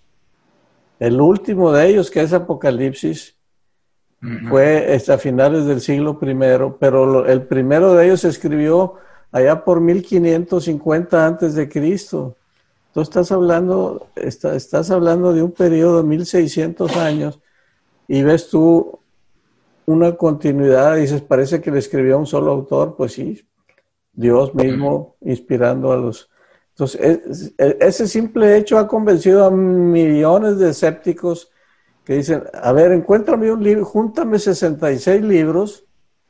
El último de ellos, que es Apocalipsis, uh-huh. fue a finales del siglo primero, pero lo, el primero de ellos se escribió allá por mil quinientos cincuenta antes de Cristo. Tú estás hablando, está, estás hablando de un periodo de mil seiscientos años y ves tú una continuidad, dices, parece que le escribió un solo autor. Pues sí, Dios mismo uh-huh. inspirando a los... Entonces, ese simple hecho ha convencido a millones de escépticos que dicen, a ver, encuéntrame un libro, júntame sesenta y seis libros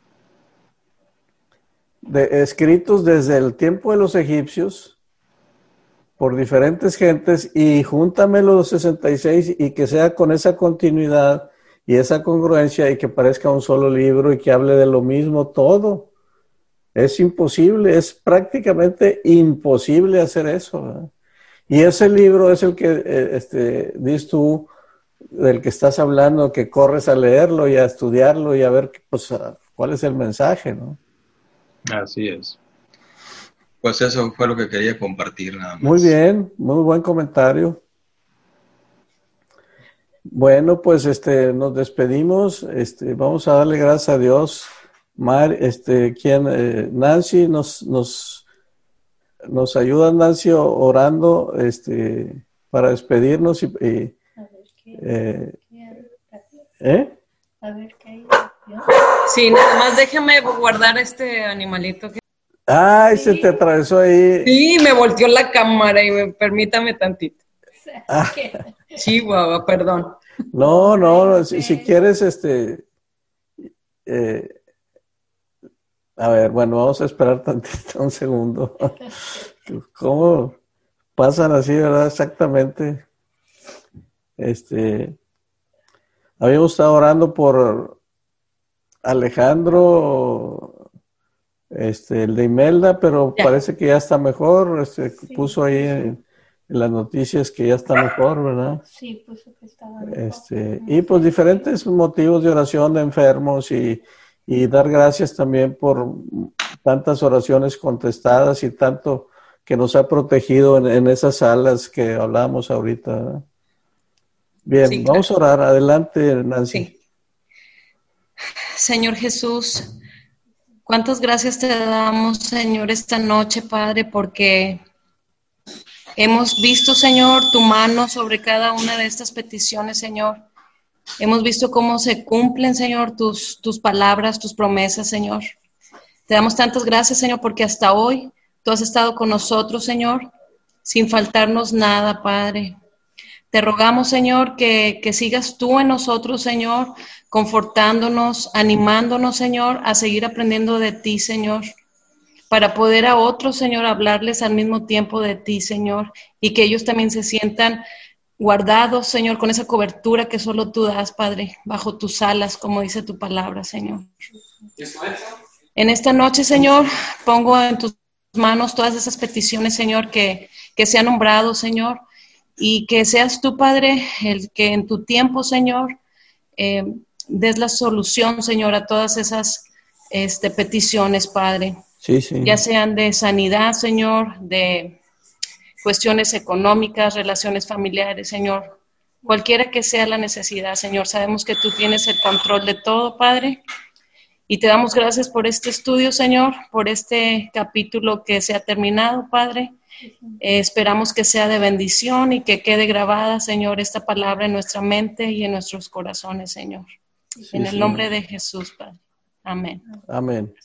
de, escritos desde el tiempo de los egipcios por diferentes gentes y júntame los sesenta y seis y que sea con esa continuidad y esa congruencia y que parezca un solo libro y que hable de lo mismo todo. Es imposible, es prácticamente imposible hacer eso, ¿verdad? Y ese libro es el que, este, dices tú, del que estás hablando, que corres a leerlo y a estudiarlo y a ver pues, cuál es el mensaje, ¿no? Así es. Pues eso fue lo que quería compartir nada más. Muy bien, muy buen comentario. Bueno, pues este, nos despedimos, este, vamos a darle gracias a Dios. Mar, este, quien, eh, Nancy nos, nos, nos ayuda, Nancy, orando, este, para despedirnos y, y a ver qué, eh, qué ¿eh? A ver qué hay. Sí, nada más déjame guardar este animalito que Ay, Sí. se te atravesó ahí. Sí, me volteó la cámara y me, permítame tantito. Ah. Chihuahua, perdón. No, no, si, si quieres, este, eh, a ver, bueno, vamos a esperar tantito, un segundo. ¿Cómo pasan así, verdad? Exactamente. Este, habíamos estado orando por Alejandro, este, el de Imelda, pero Ya. parece que ya está mejor. Este, Sí, puso ahí sí. en, en las noticias que ya está mejor, ¿verdad? Sí, puso que estaba mejor. Este, y pues diferentes motivos de oración de enfermos y, y dar gracias también por tantas oraciones contestadas y tanto que nos ha protegido en, en esas salas que hablábamos ahorita, ¿verdad? Bien, Sí, vamos a claro. orar. Adelante, Nancy. Sí. Señor Jesús, cuántas gracias te damos, Señor, esta noche, Padre, porque hemos visto, Señor, tu mano sobre cada una de estas peticiones, Señor. Hemos visto cómo se cumplen, Señor, tus, tus palabras, tus promesas, Señor. Te damos tantas gracias, Señor, porque hasta hoy tú has estado con nosotros, Señor, sin faltarnos nada, Padre. Te rogamos, Señor, que, que sigas tú en nosotros, Señor, confortándonos, animándonos, Señor, a seguir aprendiendo de ti, Señor, para poder a otros, Señor, hablarles al mismo tiempo de ti, Señor, y que ellos también se sientan guardados, Señor, con esa cobertura que solo tú das, Padre, bajo tus alas, como dice tu palabra, Señor. En esta noche, Señor, pongo en tus manos todas esas peticiones, Señor, que, que se han nombrado, Señor, y que seas tú, Padre, el que en tu tiempo, Señor, eh, des la solución, Señor, a todas esas este, peticiones, Padre. Sí, sí. Ya sean de sanidad, Señor, de cuestiones económicas, relaciones familiares, Señor. Cualquiera que sea la necesidad, Señor, sabemos que tú tienes el control de todo, Padre. Y te damos gracias por este estudio, Señor, por este capítulo que se ha terminado, Padre. Eh, esperamos que sea de bendición y que quede grabada, Señor, esta palabra en nuestra mente y en nuestros corazones, Señor. Sí, en el sí. nombre de Jesús, Padre. Amén. Amén.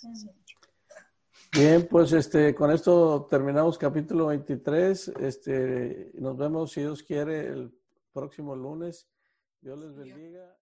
Bien, pues este, con esto terminamos capítulo veintitrés. Este, nos vemos, si Dios quiere, el próximo lunes. Dios les bendiga.